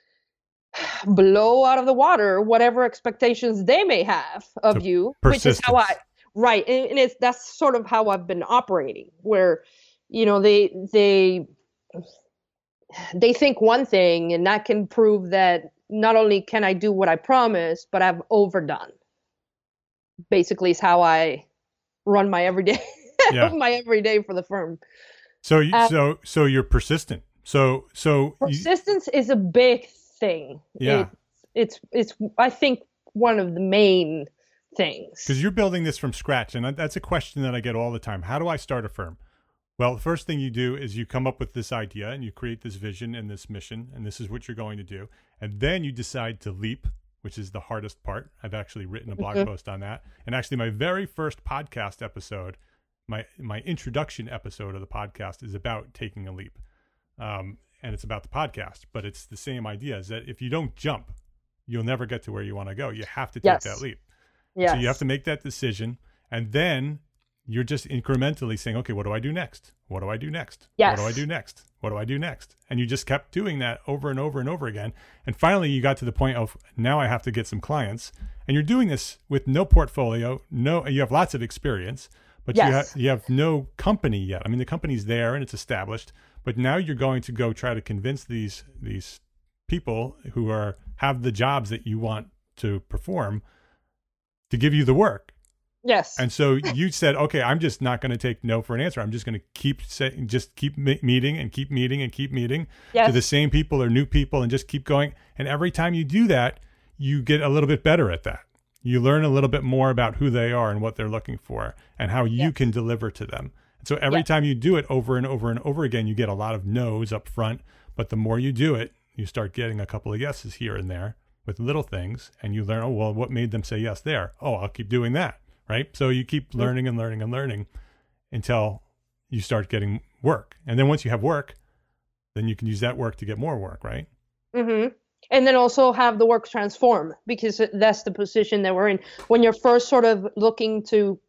blow out of the water whatever expectations they may have of So you, which is how I, persistence. right. And, and it's, that's sort of how I've been operating, where, you know, they, they, they think one thing, and that can prove that not only can I do what I promised, but I've overdone. Basically is how I run my everyday, Yeah. my everyday for the firm. So you, Uh, so so you're persistent. So so you, Persistence is a big thing. Yeah. It, it's, it's, I think, one of the main things. because you're building this from scratch, and that's a question that I get all the time. How do I start a firm? Well, the first thing you do is you come up with this idea and you create this vision and this mission, and this is what you're going to do. And then you decide to leap, which is the hardest part. I've actually written a blog Mhm. post on that. And actually my very first podcast episode, my, my introduction episode of the podcast is about taking a leap. Um, and it's about the podcast, but it's the same idea, is that if you don't jump, you'll never get to where you want to go. You have to take Yes. that leap. Yes. So you have to make that decision, and then you're just incrementally saying, okay, what do I do next? What do I do next? Yes. What do I do next? What do I do next? And you just kept doing that over and over and over again. And finally you got to the point of, now I have to get some clients, and you're doing this with no portfolio, no, you have lots of experience, but you Yes. have, you have no company yet. I mean, the company's there and it's established, but now you're going to go try to convince these, these people who are, have the jobs that you want to perform to give you the work. Yes. And so you said, okay, I'm just not going to take no for an answer. I'm just going to keep saying, just keep me- meeting and keep meeting and keep meeting Yes. to the same people or new people, and just keep going. And every time you do that, you get a little bit better at that. You learn a little bit more about who they are and what they're looking for and how you Yes. can deliver to them. And so every Yes. time you do it over and over and over again, you get a lot of no's up front. But the more you do it, you start getting a couple of yeses here and there with little things, and you learn, oh, well, what made them say yes there? Oh, I'll keep doing that. Right. So you keep learning and learning and learning until you start getting work. And then once you have work, then you can use that work to get more work. Right. Mm-hmm. And then also have the work transform, because that's the position that we're in. When you're first sort of looking to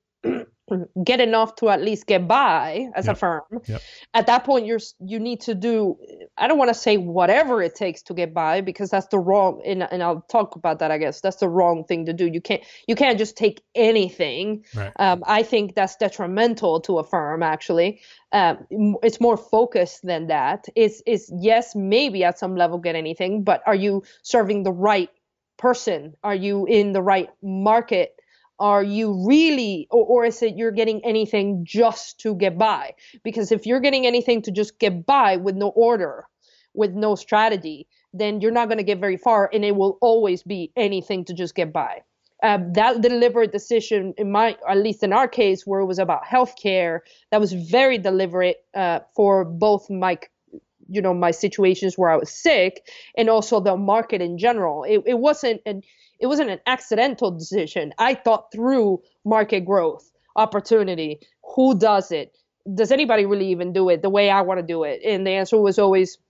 get enough to at least get by as Yep. a firm, Yep. at that point you're you need to do, I don't want to say whatever it takes to get by, because that's the wrong, and, and I'll talk about that, I guess. That's the wrong thing to do. You can't you can't just take anything. Right. Um, I think that's detrimental to a firm, actually. Um, m- it's more focused than that. It's, it's yes, maybe at some level get anything, but are you serving the right person? Are you in the right market? Are you really, or, or is it you're getting anything just to get by? Because if you're getting anything to just get by with no order, with no strategy, then you're not going to get very far, and it will always be anything to just get by. Um, that deliberate decision, in my, at least in our case, where it was about healthcare, that was very deliberate uh, for both my, you know, my situations where I was sick, and also the market in general. It, it wasn't an, it wasn't an accidental decision. I thought through market growth, opportunity, who does it? Does anybody really even do it the way I want to do it? And the answer was always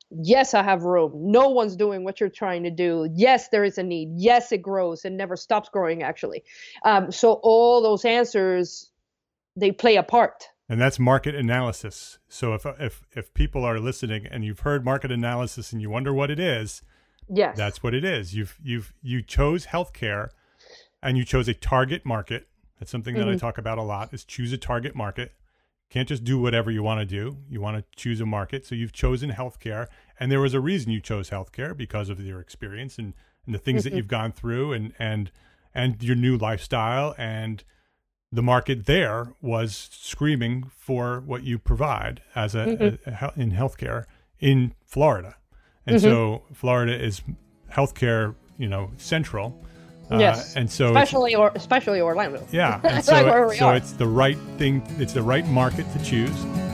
Yes, I have room. No one's doing what you're trying to do. Yes, there is a need. Yes, it grows and never stops growing, actually. Um, so all those answers, they play a part. And that's market analysis. So if if if people are listening and you've heard market analysis and you wonder what it is, yes, that's what it is. You've you've you chose healthcare, and you chose a target market. That's something that mm-hmm. I talk about a lot. Is choose a target market. Can't just do whatever you want to do. You want to choose a market. So you've chosen healthcare, and there was a reason you chose healthcare because of your experience and, and the things mm-hmm. that you've gone through, and and and your new lifestyle, and the market there was screaming for what you provide as a, mm-hmm. a, a in healthcare in Florida, and mm-hmm. so Florida is healthcare, you know, central. Yes, uh, and so especially or especially Orlando. Yeah, and so, like where we so are. It's the right thing. It's the right market to choose.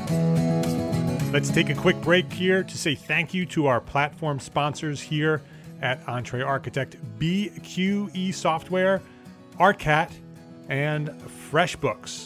Let's take a quick break here to say thank you to our platform sponsors here at EntreArchitect: B Q E Software, Arcat, and FreshBooks.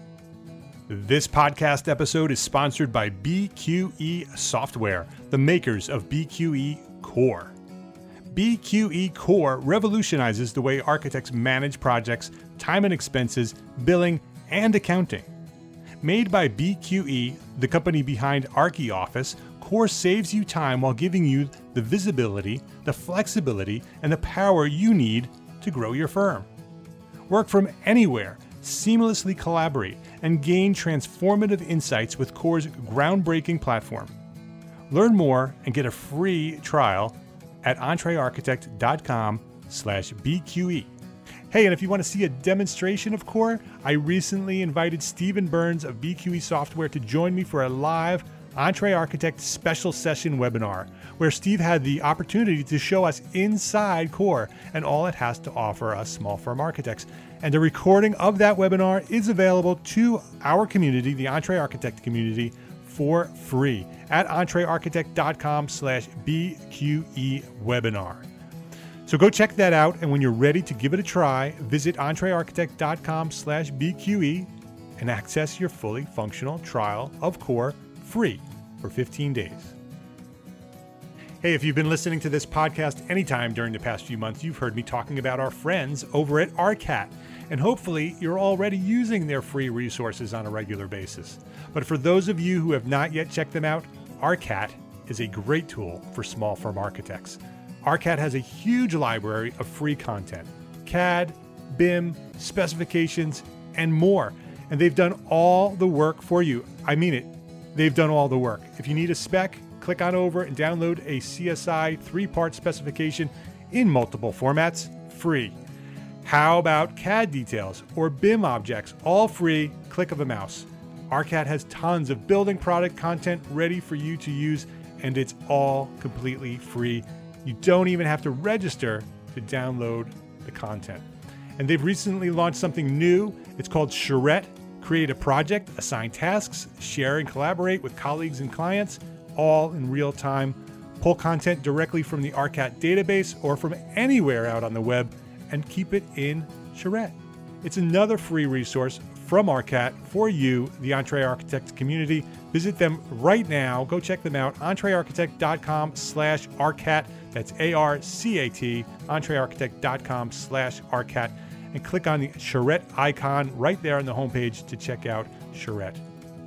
This podcast episode is sponsored by B Q E Software, the makers of B Q E Core. B Q E Core revolutionizes the way architects manage projects, time and expenses, billing, and accounting. Made by B Q E, the company behind ArchiOffice, Core saves you time while giving you the visibility, the flexibility, and the power you need to grow your firm. Work from anywhere, seamlessly collaborate, and gain transformative insights with Core's groundbreaking platform. Learn more and get a free trial at entrearchitect.com slash BQE. Hey, and if you want to see a demonstration of Core, I recently invited Stephen Burns of B Q E Software to join me for a live EntreArchitect special session webinar, where Steve had the opportunity to show us inside Core and all it has to offer us small firm architects. And a recording of that webinar is available to our community, the EntreArchitect community, for free at entrearchitect.com slash BQE webinar. So go check that out, and when you're ready to give it a try, visit entrearchitect.com slash BQE and access your fully functional trial of Core free for fifteen days. Hey, if you've been listening to this podcast anytime during the past few months, you've heard me talking about our friends over at Arcat, and hopefully you're already using their free resources on a regular basis. But for those of you who have not yet checked them out, Arcat is a great tool for small firm architects. Arcat has a huge library of free content, C A D, B I M, specifications, and more. And they've done all the work for you. I mean it. They've done all the work. If you need a spec, click on over and download a C S I three-part specification in multiple formats, free. How about C A D details or B I M objects, all free, click of a mouse. Arcat has tons of building product content ready for you to use, and it's all completely free. You don't even have to register to download the content. And they've recently launched something new. It's called Charrette. Create a project, assign tasks, share and collaborate with colleagues and clients, all in real time. Pull content directly from the Arcat database or from anywhere out on the web and keep it in Charrette. It's another free resource from Arcat for you, the EntreArchitect community. Visit them right now. Go check them out. EntreArchitect.com slash Arcat. That's A R C A T. EntreArchitect.com slash Arcat. And click on the Charrette icon right there on the homepage to check out Charrette.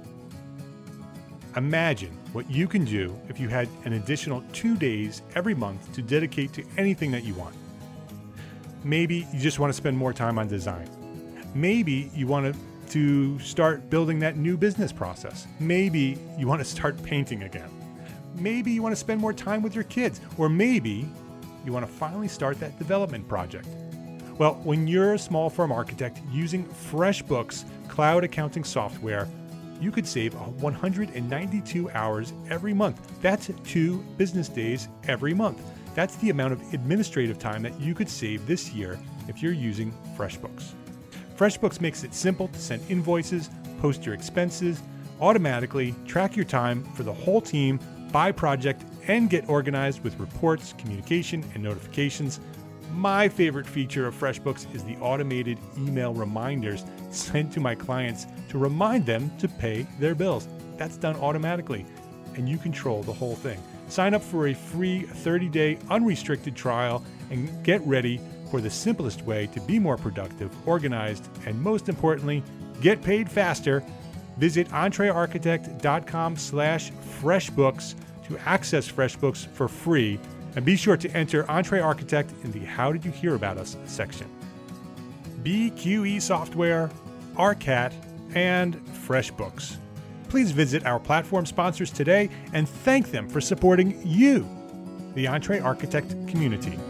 Imagine what you can do if you had an additional two days every month to dedicate to anything that you want. Maybe you just want to spend more time on design. Maybe you want to, to start building that new business process. Maybe you want to start painting again. Maybe you want to spend more time with your kids. Or maybe you want to finally start that development project. Well, when you're a small firm architect using FreshBooks cloud accounting software, you could save one hundred ninety-two hours every month. That's two business days every month. That's the amount of administrative time that you could save this year if you're using FreshBooks. FreshBooks makes it simple to send invoices, post your expenses, automatically track your time for the whole team by project, and get organized with reports, communication, and notifications. My favorite feature of FreshBooks is the automated email reminders sent to my clients to remind them to pay their bills. That's done automatically. and you control the whole thing. Sign up for a free thirty-day unrestricted trial and get ready for the simplest way to be more productive, organized, and most importantly, get paid faster. Visit entrearchitect.com slash freshbooks to access FreshBooks for free, and be sure to enter EntreArchitect in the How Did You Hear About Us section. B Q E Software, ARCAT, and FreshBooks. Please visit our platform sponsors today and thank them for supporting you, the EntreArchitect community.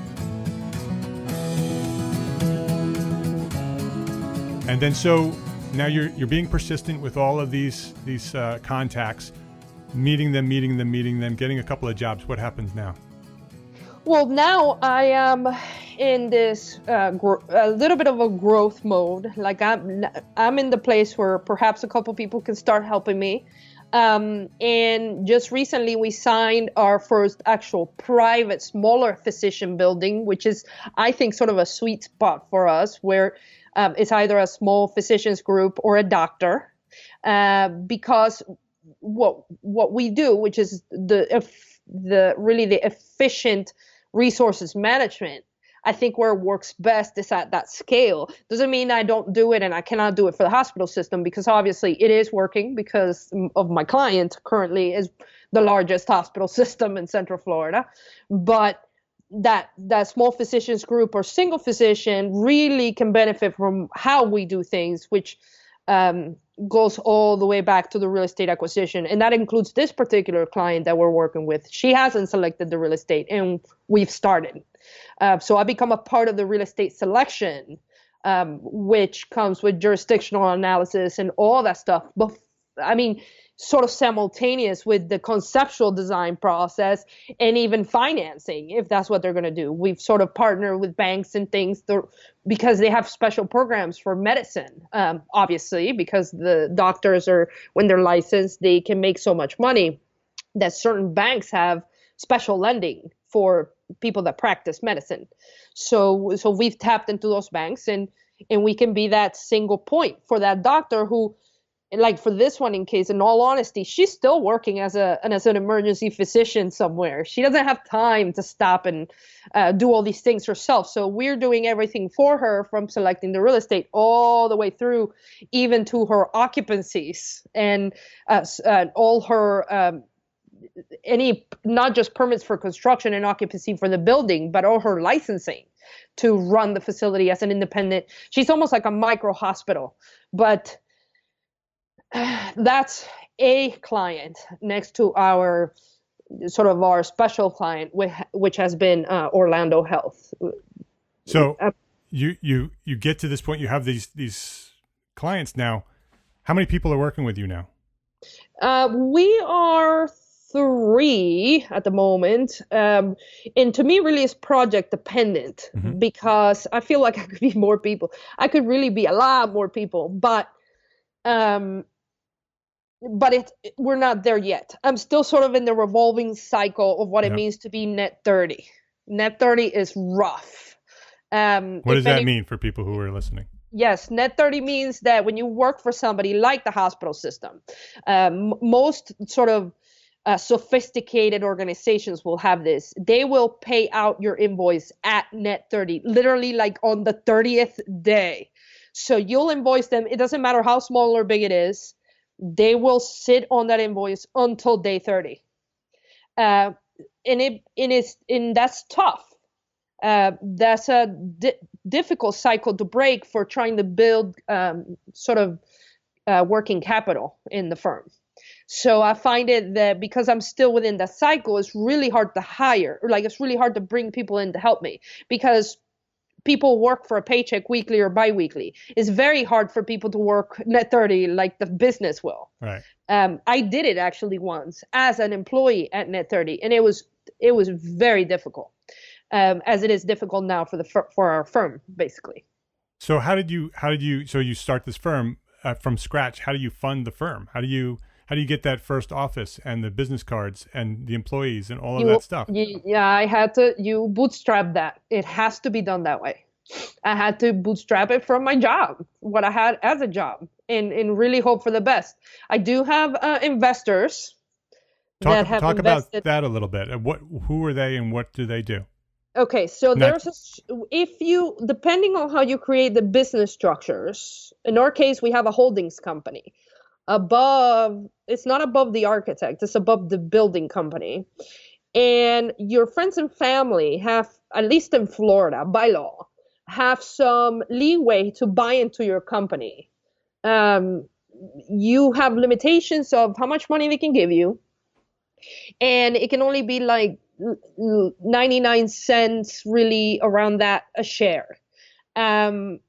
And then so now you're you're being persistent with all of these these uh, contacts, meeting them, meeting them, meeting them, getting a couple of jobs. What happens now? Well, now I am in this uh, gr- a little bit of a growth mode. Like I'm I'm in the place where perhaps a couple people can start helping me. Um, and just recently we signed our first actual private, smaller physician building, which is, I think, sort of a sweet spot for us, where um, it's either a small physicians group or a doctor, uh, because what what we do, which is the the really the efficient resources management, I think where it works best is at that scale. Doesn't mean I don't do it and I cannot do it for the hospital system, because obviously it is working because of my client currently is the largest hospital system in Central Florida. But that that small physicians group or single physician really can benefit from how we do things, which um, goes all the way back to the real estate acquisition. And that includes this particular client that we're working with. She hasn't selected the real estate and we've started. Uh, so I become a part of the real estate selection, um, which comes with jurisdictional analysis and all that stuff. But I mean, sort of simultaneous with the conceptual design process and even financing, if that's what they're going to do. We've sort of partnered with banks and things th- because they have special programs for medicine, um, obviously, because the doctors are, when they're licensed, they can make so much money that certain banks have special lending for people that practice medicine. So so we've tapped into those banks, and and we can be that single point for that doctor who, like for this one in case, in all honesty, she's still working as a as an emergency physician somewhere. She doesn't have time to stop and uh, do all these things herself. So we're doing everything for her, from selecting the real estate all the way through, even to her occupancies and uh, uh, all her um, any, not just permits for construction and occupancy for the building, but all her licensing to run the facility as an independent. She's almost like a micro hospital, but that's a client next to our sort of our special client, which has been uh, Orlando Health. So uh, you you you get to this point. You have these these clients now. How many people are working with you now? Uh, we are three at the moment, um, and to me, really, is project dependent, mm-hmm. because I feel like I could be more people. I could really be a lot more people, but. Um, But it, we're not there yet. I'm still sort of in the revolving cycle of what yep. it means to be net thirty. Net thirty is rough. Um, what does that any, mean for people who are listening? Yes, net thirty means that when you work for somebody like the hospital system, um, most sort of uh, sophisticated organizations will have this. They will pay out your invoice at net thirty, literally like on the thirtieth day. So you'll invoice them. It doesn't matter how small or big it is. They will sit on that invoice until day thirty. Uh, and it, and it's, and that's tough. Uh, that's a di- difficult cycle to break for trying to build um, sort of uh, working capital in the firm. So I find it that because I'm still within that cycle, it's really hard to hire, or like it's really hard to bring people in to help me, because people work for a paycheck weekly or biweekly. It's very hard for people to work net thirty like the business will. Right. Um, I did it actually once as an employee at net thirty, and it was it was very difficult, um, as it is difficult now for the for our firm, basically. So how did you how did you so you start this firm uh, from scratch? How do you fund the firm? How do you How do you get that first office and the business cards and the employees and all of you, that stuff? You, yeah, I had to, you bootstrap that. It has to be done that way. I had to bootstrap it from my job, what I had as a job, and, and really hope for the best. I do have uh, investors Talk, that have talk about invested. that a little bit. Uh, What, who are they and what do they do? Okay, so Not- there's a, s- if you, depending on how you create the business structures, in our case, we have a holdings company. Above, it's not above the architect, it's above the building company. And your friends and family have, at least in Florida, by law, have some leeway to buy into your company. Um, you have limitations of how much money they can give you, and it can only be like ninety-nine cents, really around that a share. Um,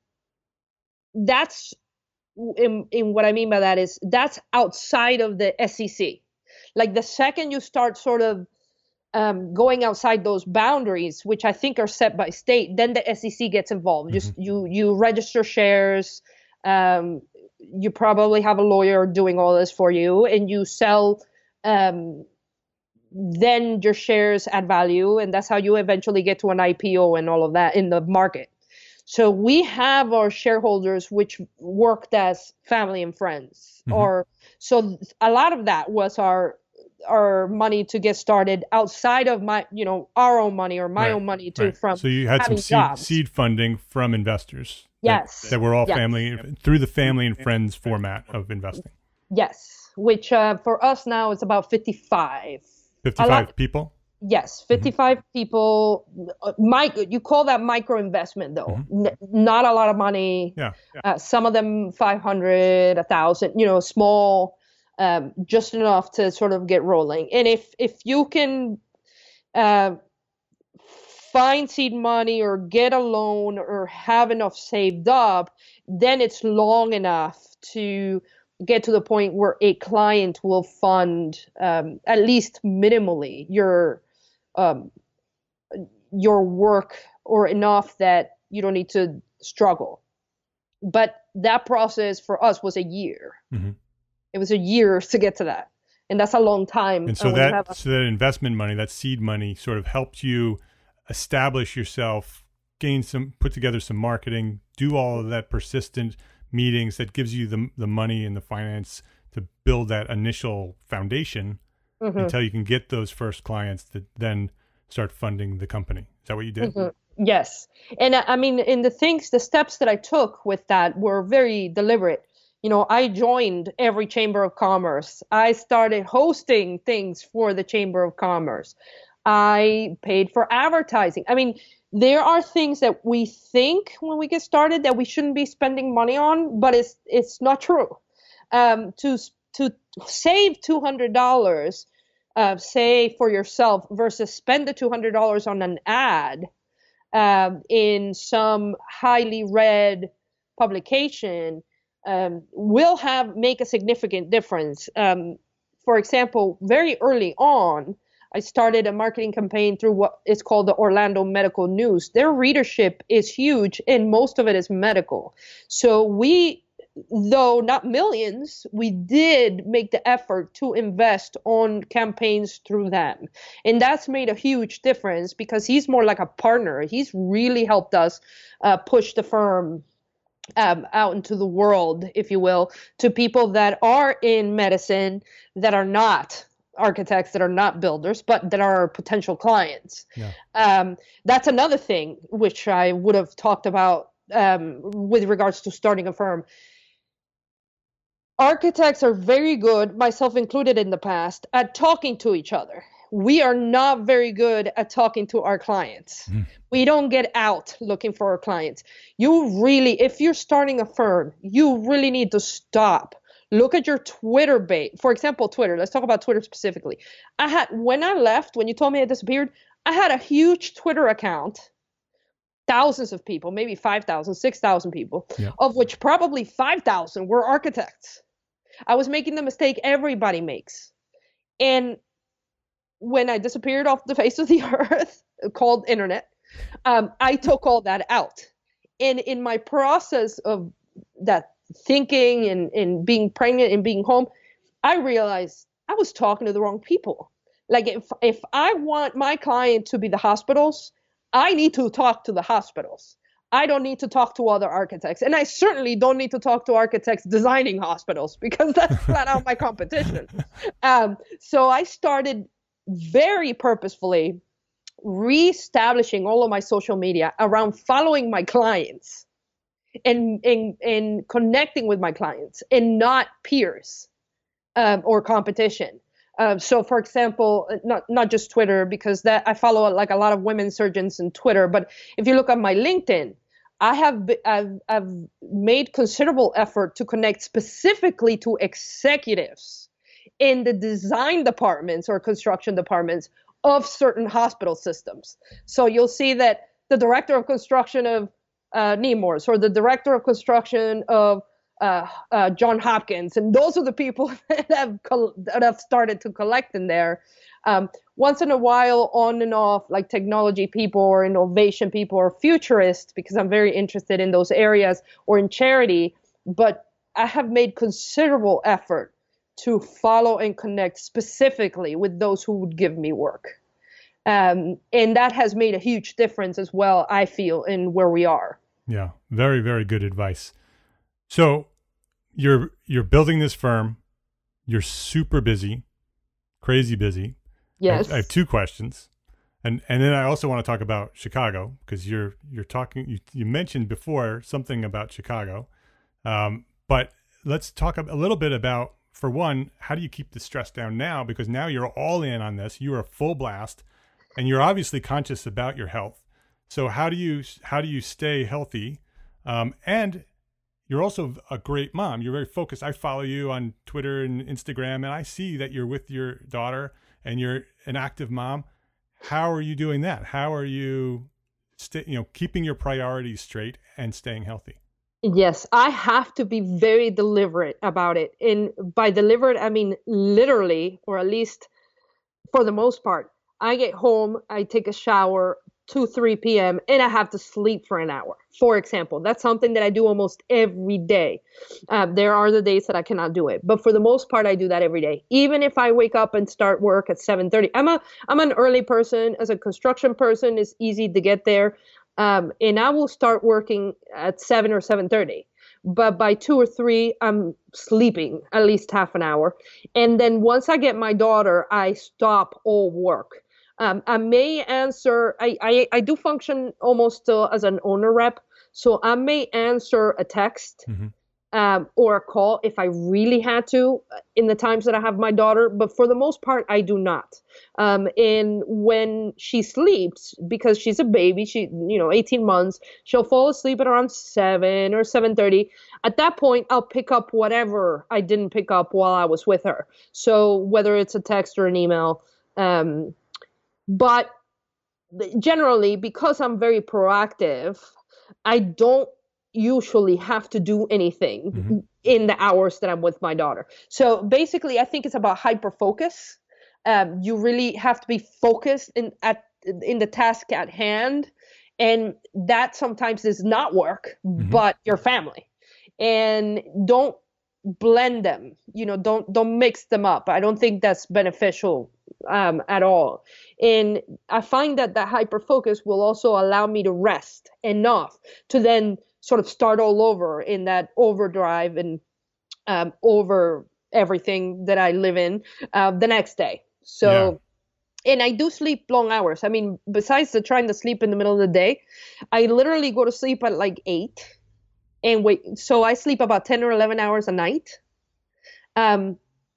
that's in, in what I mean by that is that's outside of the S E C. Like the second you start sort of um, going outside those boundaries, which I think are set by state, then the S E C gets involved. Mm-hmm. Just you you register shares. Um, you probably have a lawyer doing all this for you, and you sell. Um, then your shares add value, and that's how you eventually get to an I P O and all of that in the market. So we have our shareholders which worked as family and friends, mm-hmm. or so a lot of that was our our money to get started outside of my, you know, our own money or my right. own money to right. from. So you had some seed, seed funding from investors. Yes, that, that were all yes. family through the family and friends format of investing. Yes, which uh, for us now is about fifty-five. fifty-five people? Yes, fifty-five mm-hmm. people. Micro, you call that micro investment, though. Mm-hmm. N- not a lot of money. Yeah. yeah. Uh, some of them five hundred, one thousand, you know, small, um, just enough to sort of get rolling. And if, if you can uh, find seed money or get a loan or have enough saved up, then it's long enough to get to the point where a client will fund um, at least minimally your um, your work, or enough that you don't need to struggle. But that process for us was a year. Mm-hmm. It was a year to get to that, and that's a long time. And so and that a- so that investment money, that seed money, sort of helped you establish yourself, gain some, put together some marketing, do all of that persistent meetings that gives you the the money and the finance to build that initial foundation mm-hmm. until you can get those first clients that then start funding the company. Is that what you did? Mm-hmm. Yes. And I mean, in the things, the steps that I took with that were very deliberate. You know, I joined every Chamber of Commerce. I started hosting things for the Chamber of Commerce. I paid for advertising. I mean, there are things that we think when we get started that we shouldn't be spending money on, but it's it's not true. Um, to to save two hundred dollars, uh, say for yourself, versus spend the two hundred dollars on an ad um, in some highly read publication, um, will have make a significant difference. Um, for example, very early on, I started a marketing campaign through what is called the Orlando Medical News. Their readership is huge, and most of it is medical. So we, though not millions, we did make the effort to invest on campaigns through them. And that's made a huge difference because he's more like a partner. He's really helped us uh, push the firm Um, out into the world, if you will, to people that are in medicine, that are not architects, that are not builders, but that are potential clients. Yeah. Um, that's another thing which I would have talked about um, with regards to starting a firm. Architects are very good, myself included in the past, at talking to each other. We are not very good at talking to our clients. Mm. We don't get out looking for our clients. You really, if you're starting a firm, you really need to stop. Look at your Twitter base. For example, Twitter. Let's talk about Twitter specifically. I had, when I left, when you told me I disappeared, I had a huge Twitter account, thousands of people, maybe five thousand, six thousand people, yeah. of which probably five thousand were architects. I was making the mistake everybody makes. And when I disappeared off the face of the earth, called internet, um, I took all that out. And in my process of that thinking and, and being pregnant and being home, I realized I was talking to the wrong people. Like if, if I want my client to be the hospitals, I need to talk to the hospitals. I don't need to talk to other architects. And I certainly don't need to talk to architects designing hospitals because that's flat out my competition. Um, so I started very purposefully reestablishing all of my social media around following my clients and, and, and connecting with my clients and not peers um, or competition. Uh, so, for example, not not just Twitter, because that I follow like a lot of women surgeons in Twitter. But if you look at my LinkedIn, I have I've, I've made considerable effort to connect specifically to executives in the design departments or construction departments of certain hospital systems. So you'll see that the director of construction of uh, Nemours or the director of construction of Uh, uh, John Hopkins, and those are the people that have col- that have started to collect in there. Um, once in a while, on and off, like technology people or innovation people or futurists, because I'm very interested in those areas, or in charity. But I have made considerable effort to follow and connect specifically with those who would give me work. Um, and that has made a huge difference as well, I feel, in where we are. Yeah, very, very good advice. So you're you're building this firm. You're super busy, crazy busy. Yes. I, I have two questions, and and then I also want to talk about Chicago, because you're you're talking. You you mentioned before something about Chicago, um, but let's talk a little bit about, for one, how do you keep the stress down now? Because now you're all in on this. You are full blast, and you're obviously conscious about your health. So how do you how do you stay healthy, um, and you're also a great mom. You're very focused. I follow you on Twitter and Instagram, and I see that you're with your daughter and you're an active mom. How are you doing that? How are you, st- you know, keeping your priorities straight and staying healthy? Yes, I have to be very deliberate about it. And by deliberate, I mean literally, or at least for the most part. I get home, I take a shower, two, three p.m., and I have to sleep for an hour, for example. That's something that I do almost every day. Uh, there are the days that I cannot do it, but for the most part, I do that every day. Even if I wake up and start work at seven thirty, I'm a I'm an early person. As a construction person, it's easy to get there, um, and I will start working at seven or seven thirty. But by two or three, I'm sleeping at least half an hour, and then once I get my daughter, I stop all work. Um, I may answer, I, I, I do function almost still as an owner rep, so I may answer a text mm-hmm. um, or a call if I really had to in the times that I have my daughter, but for the most part, I do not. Um, and when she sleeps, because she's a baby, she, you know, eighteen months, she'll fall asleep at around seven or seven thirty. At that point, I'll pick up whatever I didn't pick up while I was with her. So whether it's a text or an email, um, but generally, because I'm very proactive, I don't usually have to do anything mm-hmm. in the hours that I'm with my daughter. So basically, I think it's about hyper focus. Um, you really have to be focused in at in the task at hand, and that sometimes is not work, mm-hmm. but your family. And don't blend them. You know, don't don't mix them up. I don't think that's beneficial um, at all. And I find that that hyper focus will also allow me to rest enough to then sort of start all over in that overdrive and um, over everything that I live in uh, the next day. So, yeah. And I do sleep long hours. I mean, besides the trying to sleep in the middle of the day, I literally go to sleep at like eight and wait. So I sleep about ten or eleven hours a night. Um,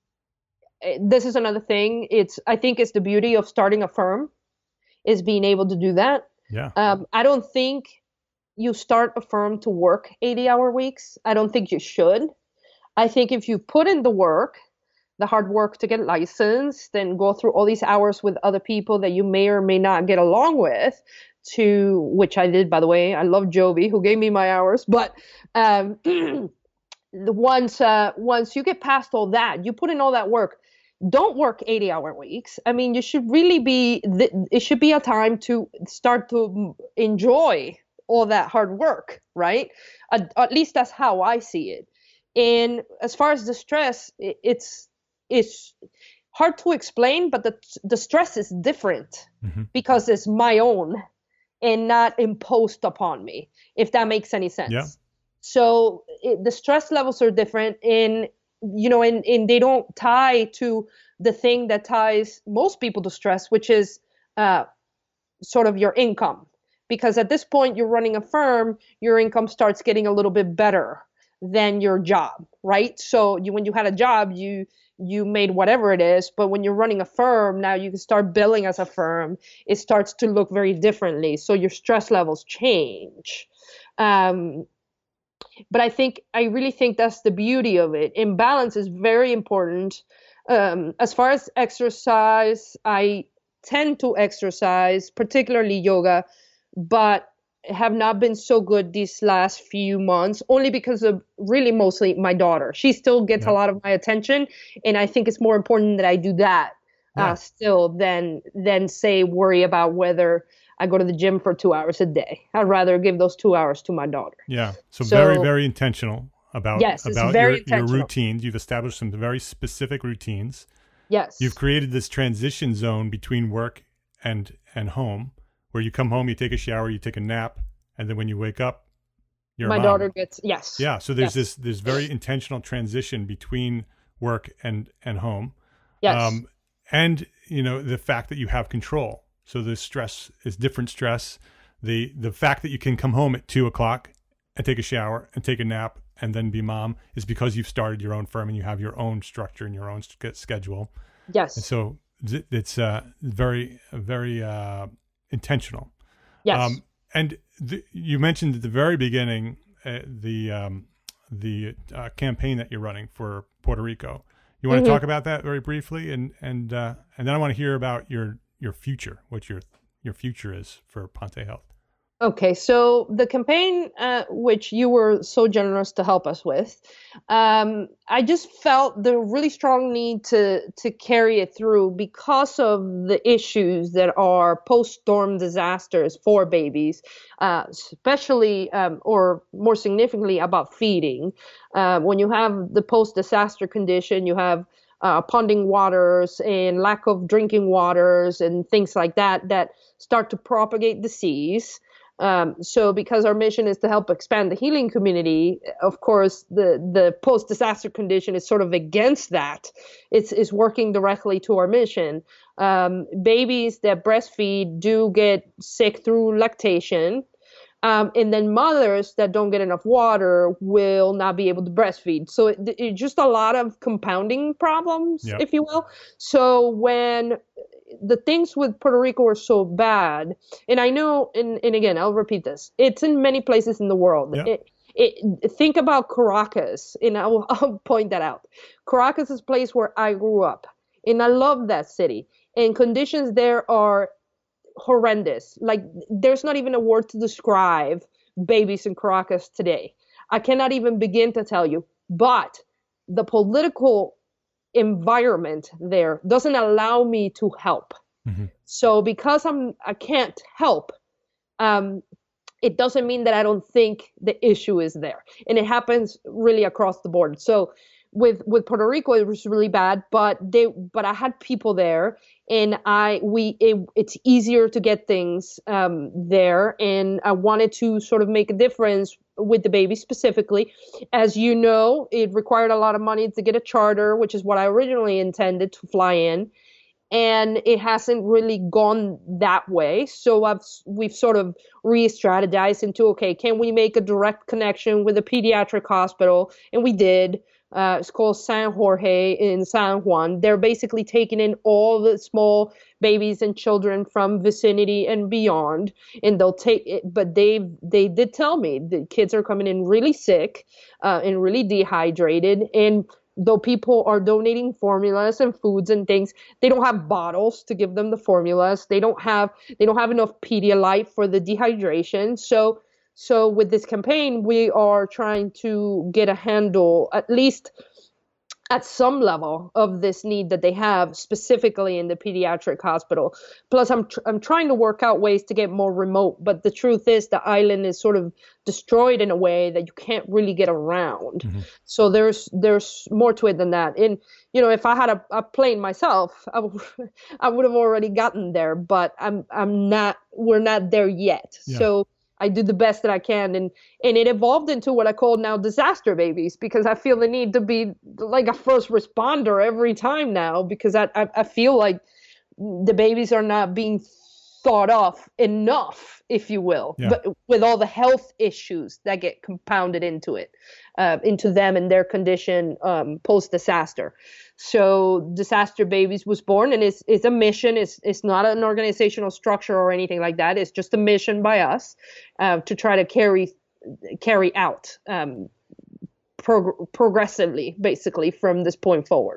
This is another thing. It's I think it's the beauty of starting a firm is being able to do that. Yeah. Um, I don't think you start a firm to work eighty hour weeks. I don't think you should. I think if you put in the work, the hard work to get licensed and go through all these hours with other people that you may or may not get along with, to which I did, by the way. I love Joby, who gave me my hours. But um, once uh, once you get past all that, you put in all that work. Don't work eighty hour weeks. I mean, you should really be, it should be a time to start to enjoy all that hard work, right? At, at least that's how I see it. And as far as the stress, it's, it's hard to explain, but the, the stress is different mm-hmm. because it's my own. and not imposed upon me, if that makes any sense. Yeah. So it, the stress levels are different, and you know, and, and they don't tie to the thing that ties most people to stress, which is uh, sort of your income. Because at this point, you're running a firm, your income starts getting a little bit better than your job, right? So you, when you had a job, you you made whatever it is, but when you're running a firm, now you can start billing as a firm. It starts to look very differently. So your stress levels change. Um, but I think, I really think that's the beauty of it. Imbalance is very important. Um, as far as exercise, I tend to exercise, particularly yoga, but have not been so good these last few months, only because of really mostly my daughter. She still gets Yeah. a lot of my attention, and I think it's more important that I do that Yeah. uh, still than than say worry about whether I go to the gym for two hours a day. I'd rather give those two hours to my daughter. Yeah. So, So- very, very intentional about, Yes, it's about very your, your intentional. routines. You've established some very specific routines. Yes. You've created this transition zone between work and and home, where you come home, you take a shower, you take a nap, and then when you wake up, you're a my mom. daughter gets, yes. Yeah. So there's Yes. this there's very intentional transition between work and and home. Yes. Um, and you know, the fact that you have control. So the stress is different stress. The the fact that you can come home at two o'clock and take a shower and take a nap and then be mom is because you've started your own firm and you have your own structure and your own sch- schedule. Yes. And so th- it's uh, very very uh, intentional. yes. Um, and th- you mentioned at the very beginning uh, the um, the uh, campaign that you're running for Puerto Rico. You want Mhm. to talk about that very briefly, and and uh, and then I want to hear about your your future, what your your future is for Ponte Health. Okay, so the campaign, uh, which you were so generous to help us with, um, I just felt the really strong need to to carry it through because of the issues that are post-storm disasters for babies, uh, especially um, or more significantly about feeding. Uh, when you have the post-disaster condition, you have uh, ponding waters and lack of drinking waters and things like that that start to propagate disease. Um, so because our mission is to help expand the healing community, of course, the, the post-disaster condition is sort of against that. It's, it's working directly to our mission. Um, babies that breastfeed do get sick through lactation. Um, and then mothers that don't get enough water will not be able to breastfeed. So it, it's just a lot of compounding problems, Yep. if you will. So when the things with Puerto Rico are so bad, and I know, and, and again, I'll repeat this, it's in many places in the world. Yep. It, it, think about Caracas, and I'll, I'll point that out. Caracas is a place where I grew up, and I love that city. And conditions there are horrendous. Like, there's not even a word to describe babies in Caracas today. I cannot even begin to tell you. But the political environment there doesn't allow me to help. Mm-hmm. So because I'm I can't help, um, it doesn't mean that I don't think the issue is there. And it happens really across the board. So with with Puerto Rico, it was really bad, but they but I had people there, and I we it, it's easier to get things um, there, and I wanted to sort of make a difference with the baby specifically. As you know, it required a lot of money to get a charter, which is what I originally intended to fly in, and it hasn't really gone that way. So I've we've sort of re-strategized into, okay, can we make a direct connection with a pediatric hospital? And we did. Uh, it's called San Jorge in San Juan. They're basically taking in all the small babies and children from vicinity and beyond, and they'll take it. But they they did tell me the kids are coming in really sick uh, and really dehydrated. And though people are donating formulas and foods and things, they don't have bottles to give them the formulas. They don't have they don't have enough Pedialyte for the dehydration. So. So with this campaign, we are trying to get a handle, at least at some level, of this need that they have specifically in the pediatric hospital. Plus, I'm tr- I'm trying to work out ways to get more remote. But the truth is, the island is sort of destroyed in a way that you can't really get around. Mm-hmm. So there's there's more to it than that. And you know, if I had a, a plane myself, I, w- I would have already gotten there. But I'm I'm not we're not there yet. Yeah. So I do the best that I can, and and it evolved into what I call now disaster babies, because I feel the need to be like a first responder every time now, because I I, I feel like the babies are not being thought of enough, if you will, Yeah. but with all the health issues that get compounded into it, uh, into them and their condition um, post disaster. So Disaster Babies was born, and it's, it's a mission. It's, it's not an organizational structure or anything like that. It's just a mission by us uh, to try to carry carry out um, prog- progressively, basically, from this point forward.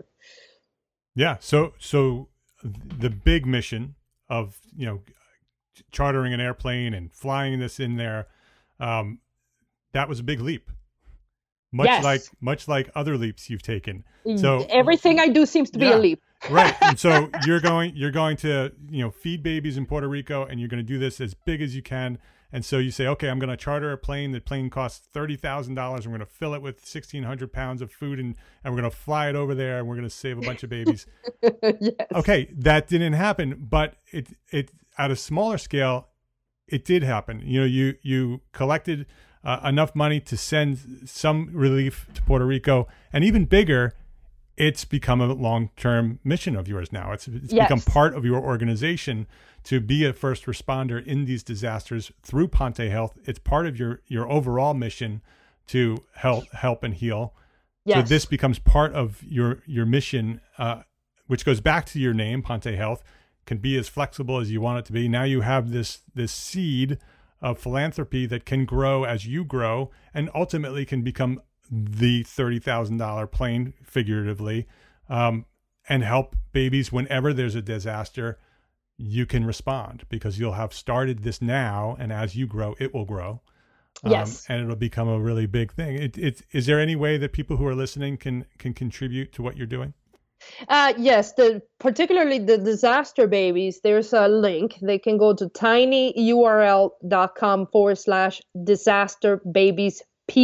Yeah. So, so the big mission of, you know, chartering an airplane and flying this in there, um, that was a big leap. Much Yes. like much like other leaps you've taken. So everything I do seems to be Yeah. a leap. Right. And so you're going you're going to, you know, feed babies in Puerto Rico, and you're going to do this as big as you can. And so you say, okay, I'm going to charter a plane. The plane costs thirty thousand dollars. I'm going to fill it with sixteen hundred pounds of food, and, and we're going to fly it over there, and we're going to save a bunch of babies. Yes. Okay, that didn't happen, but it it at a smaller scale, it did happen. You know, you you collected uh, enough money to send some relief to Puerto Rico, and even bigger, it's become a long-term mission of yours now. It's it's Yes. become part of your organization to be a first responder in these disasters through Ponte Health. It's part of your your overall mission to help help and heal. Yes. So this becomes part of your your mission, uh, which goes back to your name, Ponte Health. Can be as flexible as you want it to be. Now you have this this seed of philanthropy that can grow as you grow, and ultimately can become the thirty thousand dollar plane, figuratively, um, and help babies whenever there's a disaster. You can respond because you'll have started this now, and as you grow, it will grow. Um, Yes. and it'll become a really big thing. It, it, is there any way that people who are listening can can contribute to what you're doing? Uh, yes, the particularly the disaster babies, there's a link. They can go to tinyurl.com forward slash disaster babies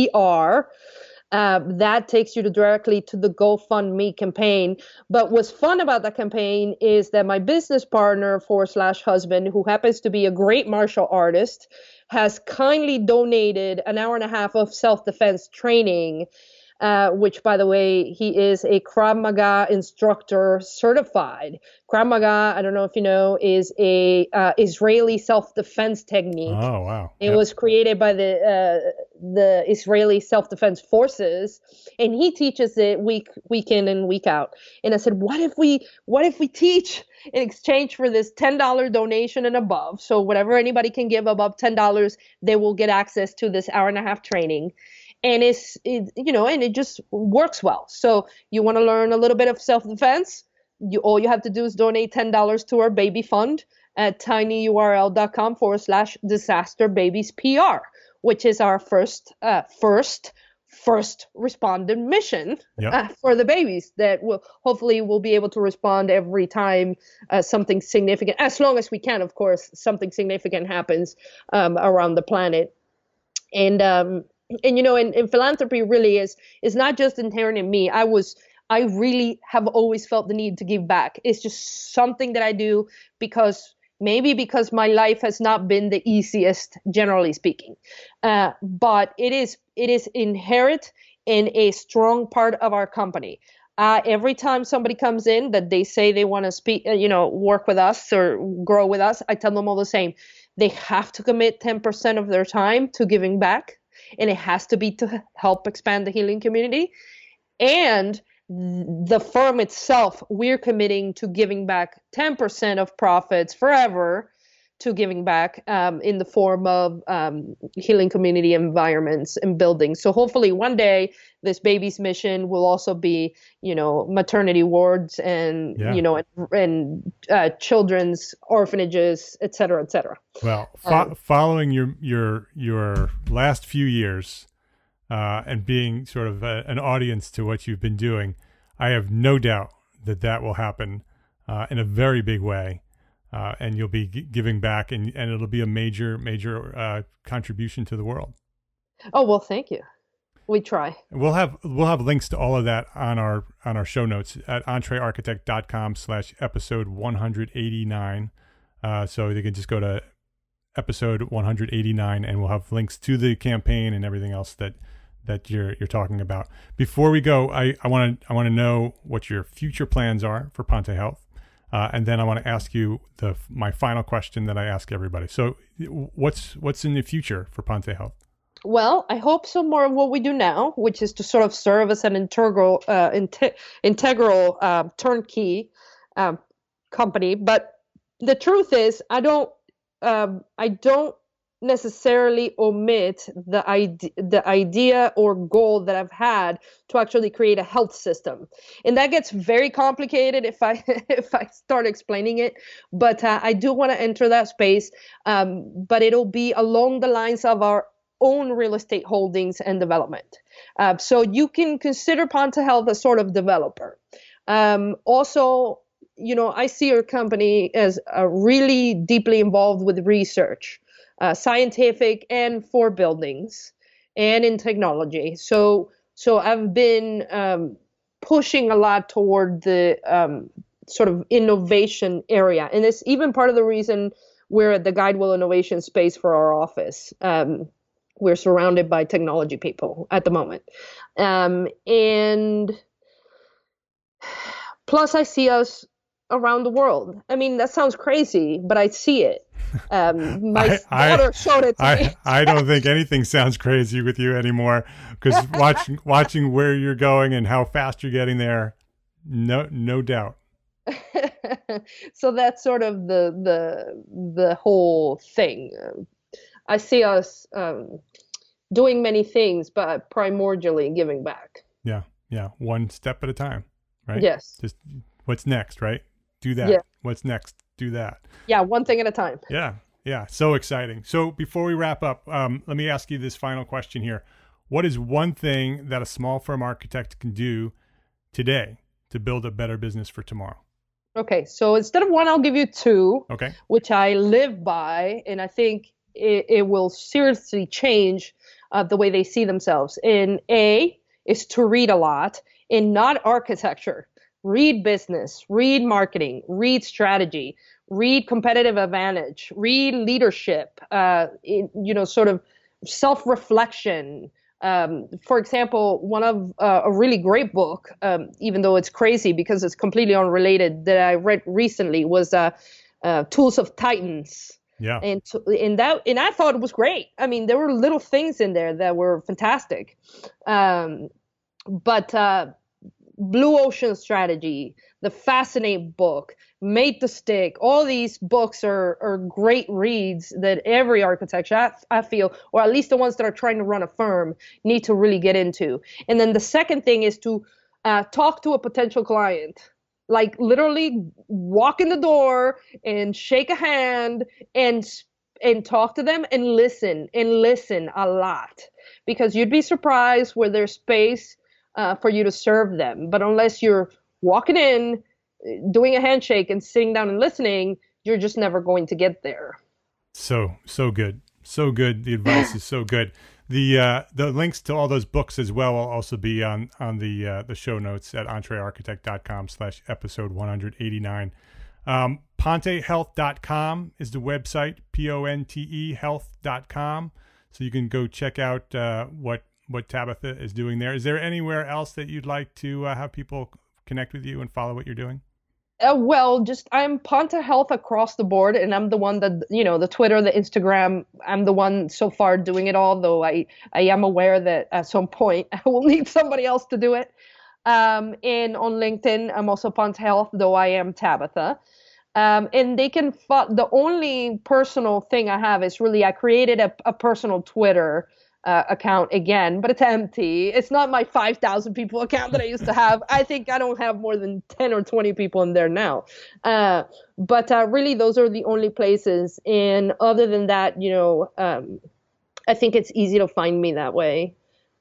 PR. Uh, that takes you to directly to the GoFundMe campaign. But what's fun about that campaign is that my business partner forward slash husband, who happens to be a great martial artist, has kindly donated an hour and a half of self-defense training. Uh, which, by the way, he is a Krav Maga instructor certified. Krav Maga, I don't know if you know, is a uh, Israeli self-defense technique. Oh, wow. It Yep. was created by the uh, the Israeli self-defense forces, and he teaches it week week in and week out. And I said, what if we what if we teach in exchange for this ten dollar donation and above? So whatever anybody can give above ten dollars, they will get access to this hour and a half training. And it's, it, you know, and it just works well. So you want to learn a little bit of self-defense, you all you have to do is donate ten dollars to our baby fund at tinyurl.com forward slash disaster babies PR, which is our first, uh, first, first responded mission Yep. uh, for the babies that will hopefully will be able to respond every time uh, something significant, as long as we can, of course, something significant happens um, around the planet. And, um, and you know, and, and philanthropy really is is not just inherent in me. I was I really have always felt the need to give back. It's just something that I do because maybe because my life has not been the easiest, generally speaking, uh, but it is it is inherent in a strong part of our company. Uh, every time somebody comes in that they say they want to speak, uh, you know, work with us or grow with us, I tell them all the same. They have to commit ten percent of their time to giving back. And it has to be to help expand the healing community. And the firm itself, we're committing to giving back ten percent of profits forever to giving back um, in the form of um, healing community environments and buildings. So hopefully one day this baby's mission will also be, you know, maternity wards and, Yeah. you know, and, and uh, children's orphanages, et cetera, et cetera. Well, fo- Um, following your your your last few years uh, and being sort of a, an audience to what you've been doing, I have no doubt that that will happen uh, in a very big way, uh, and you'll be g- giving back, and, and it'll be a major major uh, contribution to the world. Oh, well, thank you. We try. We'll have we'll have links to all of that on our on our show notes at entrearchitect dot com slash episode one eighty-nine. Uh, so they can just go to episode one eighty-nine, and we'll have links to the campaign and everything else that that you're you're talking about. Before we go, I I want to I want to know what your future plans are for Ponte Health, uh, and then I want to ask you the my final question that I ask everybody. So, what's what's in the future for Ponte Health? Well, I hope some more of what we do now, which is to sort of serve as an integral uh, inte- integral uh, turnkey um, company. But the truth is, I don't um, I don't necessarily omit the idea, the idea or goal that I've had to actually create a health system, and that gets very complicated if I if I start explaining it. But uh, I do want to enter that space, um, but it'll be along the lines of our own real estate holdings and development. Uh, so you can consider Ponte Health a sort of developer. Um, also, you know, I see your company as uh, really deeply involved with research. Uh, scientific and for buildings and in technology. So so I've been um, pushing a lot toward the um, sort of innovation area. And it's even part of the reason we're at the Guidewell Innovation Space for our office. Um, we're surrounded by technology people at the moment. Um, and plus I see us around the world. I mean, that sounds crazy, but I see it. Um, my I, daughter I, showed it to I, me. I don't think anything sounds crazy with you anymore, because watching watching where you're going and how fast you're getting there, no no doubt. So that's sort of the the the whole thing. Um, I see us um, doing many things, but primordially giving back. Yeah, yeah, one step at a time, right? Yes. Just what's next, right? Do that. Yeah. What's next? Do that. Yeah, one thing at a time. Yeah, yeah, so exciting. So before we wrap up, um, let me ask you this final question here. What is one thing that a small firm architect can do today to build a better business for tomorrow? Okay, so instead of one, I'll give you two, Okay. which I live by, and I think it, it will seriously change uh, the way they see themselves. And A is to read a lot, and not architecture. Read business, read marketing, read strategy, read competitive advantage, read leadership, uh, in, you know, sort of self-reflection. Um, for example, one of uh, a really great book, um, even though it's crazy because it's completely unrelated, that I read recently was uh, uh, Tools of Titans. Yeah. And to, and that and I thought it was great. I mean, there were little things in there that were fantastic. Um, but uh, Blue Ocean Strategy, the Fascinate book, Made to Stick, all these books are, are great reads that every architect, I, I feel, or at least the ones that are trying to run a firm, need to really get into. And then the second thing is to uh, talk to a potential client. Like literally walk in the door and shake a hand and and talk to them and listen and listen a lot, because you'd be surprised where there's space uh, for you to serve them. But unless you're walking in, doing a handshake and sitting down and listening, you're just never going to get there. So, so good. So good. The advice is so good. The uh, the links to all those books as well will also be on on the uh, the show notes at entrearchitect.com slash episode one eighty-nine. Um, ponte health dot com is the website, P O N T E health dot com. So you can go check out uh, what what Tabitha is doing there. Is there anywhere else that you'd like to uh, have people connect with you and follow what you're doing? Uh, well, just I'm Ponte Health across the board, and I'm the one that, you know, the Twitter, the Instagram, I'm the one so far doing it all, though I, I am aware that at some point I will need somebody else to do it. Um, and on LinkedIn, I'm also Ponte Health, though I am Tabitha. Um, and they can, fo- the only personal thing I have is really, I created a, a personal Twitter Uh, account again, but it's empty. It's not my five thousand people account that I used to have. I think I don't have more than ten or twenty people in there now. Uh, but uh, really, those are the only places. And other than that, you know, um, I think it's easy to find me that way.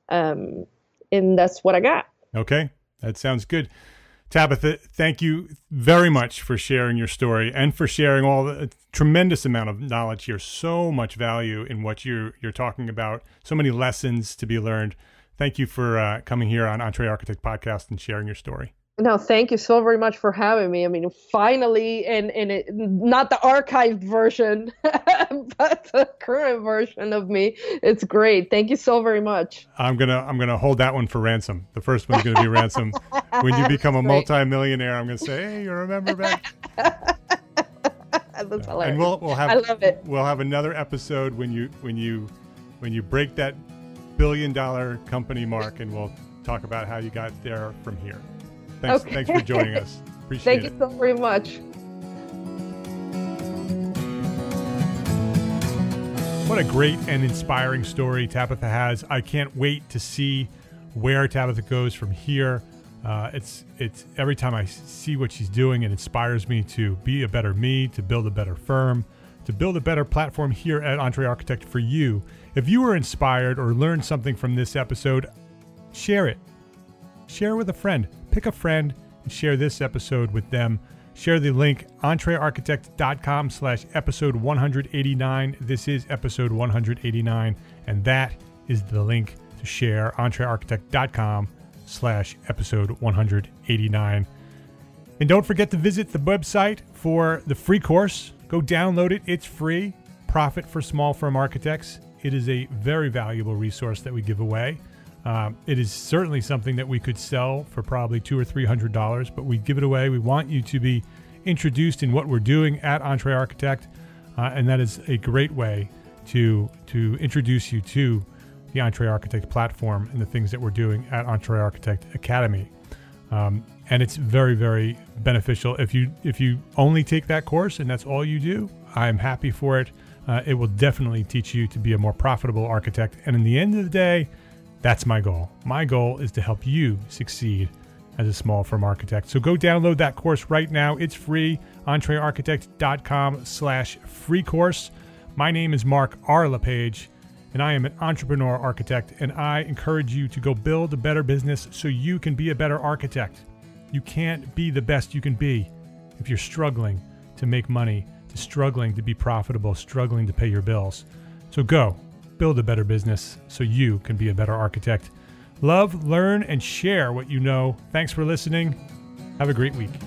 Um, and that's what I got. Okay, that sounds good. Tabitha, thank you very much for sharing your story and for sharing all the tremendous amount of knowledge here. So much value in what you're you're talking about. So many lessons to be learned. Thank you for uh, coming here on Entre Architect Podcast and sharing your story. No, thank you so very much for having me. I mean, finally, and and it, not the archived version, but the current version of me. It's great. Thank you so very much. I'm gonna I'm gonna hold that one for ransom. The first one's gonna be ransom. When you become a multi-millionaire, I'm gonna say, hey, you remember back? That's hilarious. And we'll we'll have I love it. We'll have another episode when you when you when you break that billion dollar company mark, and we'll talk about how you got there from here. Thanks, Okay. thanks for joining us. Appreciate Thank it. you so very much. What a great and inspiring story Tabitha has. I can't wait to see where Tabitha goes from here. Uh, it's it's every time I see what she's doing, it inspires me to be a better me, to build a better firm, to build a better platform here at EntreArchitect for you. If you were inspired or learned something from this episode, share it. Share it with a friend. Pick a friend and share this episode with them. Share the link, entrearchitect.com slash episode 189. This is episode one eighty-nine, and that is the link to share, entrearchitect.com slash episode one eighty-nine. And don't forget to visit the website for the free course. Go download it. It's free. Profit for Small Firm Architects. It is a very valuable resource that we give away. Um, it is certainly something that we could sell for probably two or three hundred dollars, but we give it away. We want you to be introduced in what we're doing at EntreArchitect, uh, and that is a great way to to introduce you to the EntreArchitect platform and the things that we're doing at EntreArchitect Academy. Um, and it's very, very beneficial. If you if you only take that course and that's all you do, I'm happy for it. Uh, it will definitely teach you to be a more profitable architect. And in the end of the day, that's my goal. My goal is to help you succeed as a small firm architect. So go download that course right now. It's free. entrearchitect.com slash free course. My name is Mark R. LePage, and I am an entrepreneur architect, and I encourage you to go build a better business so you can be a better architect. You can't be the best you can be if you're struggling to make money, to struggling to be profitable, struggling to pay your bills. So go. Build a better business so you can be a better architect. Love, learn, and share what you know. Thanks for listening. Have a great week.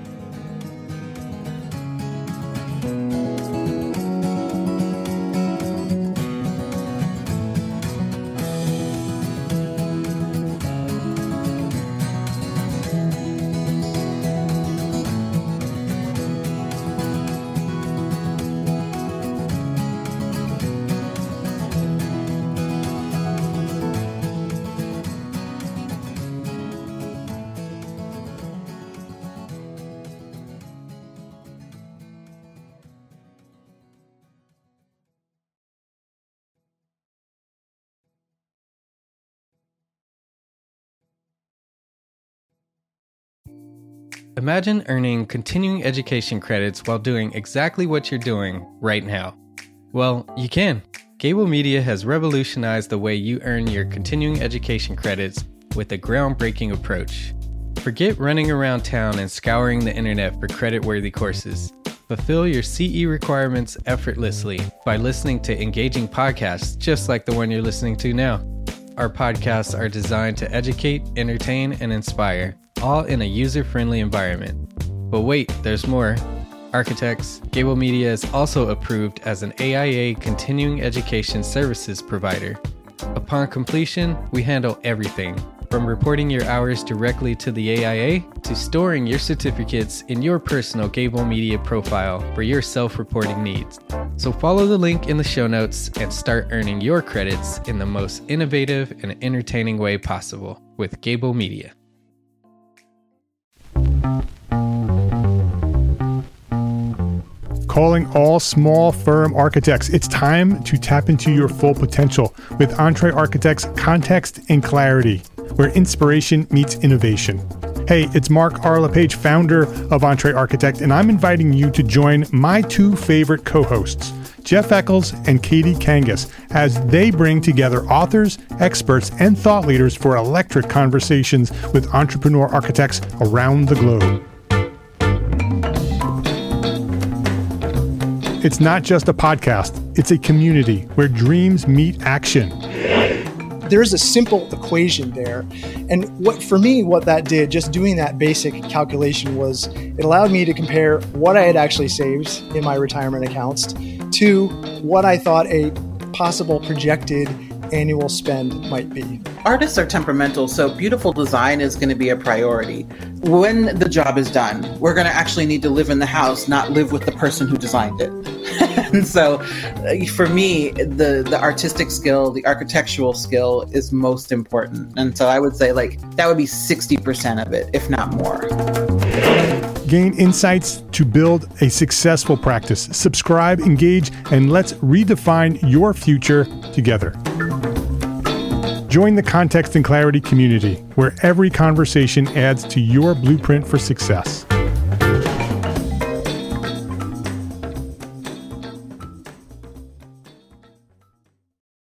Imagine earning continuing education credits while doing exactly what you're doing right now. Well, you can. Gable Media has revolutionized the way you earn your continuing education credits with a groundbreaking approach. Forget running around town and scouring the internet for credit-worthy courses. Fulfill your C E requirements effortlessly by listening to engaging podcasts just like the one you're listening to now. Our podcasts are designed to educate, entertain, and inspire, all in a user-friendly environment. But wait, there's more. Architects, Gable Media is also approved as an A I A continuing education services provider. Upon completion, we handle everything, from reporting your hours directly to the A I A to storing your certificates in your personal Gable Media profile for your self-reporting needs. So follow the link in the show notes and start earning your credits in the most innovative and entertaining way possible with Gable Media. Calling all small firm architects. It's time to tap into your full potential with EntreArchitect's Context and Clarity, where inspiration meets innovation. Hey, it's Mark R. LePage, founder of EntreArchitect, and I'm inviting you to join my two favorite co-hosts, Jeff Eccles and Katie Kangas, as they bring together authors, experts, and thought leaders for electric conversations with entrepreneur architects around the globe. It's not just a podcast, it's a community where dreams meet action. there's a simple equation there. And what for me, what that did, just doing that basic calculation, was it allowed me to compare what I had actually saved in my retirement accounts to what I thought a possible projected annual spend might be. Artists are temperamental, so beautiful design is going to be a priority. When the job is done, we're going to actually need to live in the house, not live with the person who designed it. And so uh, for me, the, the artistic skill, the architectural skill is most important. And so I would say like that would be sixty percent of it, if not more. Gain insights to build a successful practice. Subscribe, engage, and let's redefine your future together. Join the Context and Clarity community, where every conversation adds to your blueprint for success.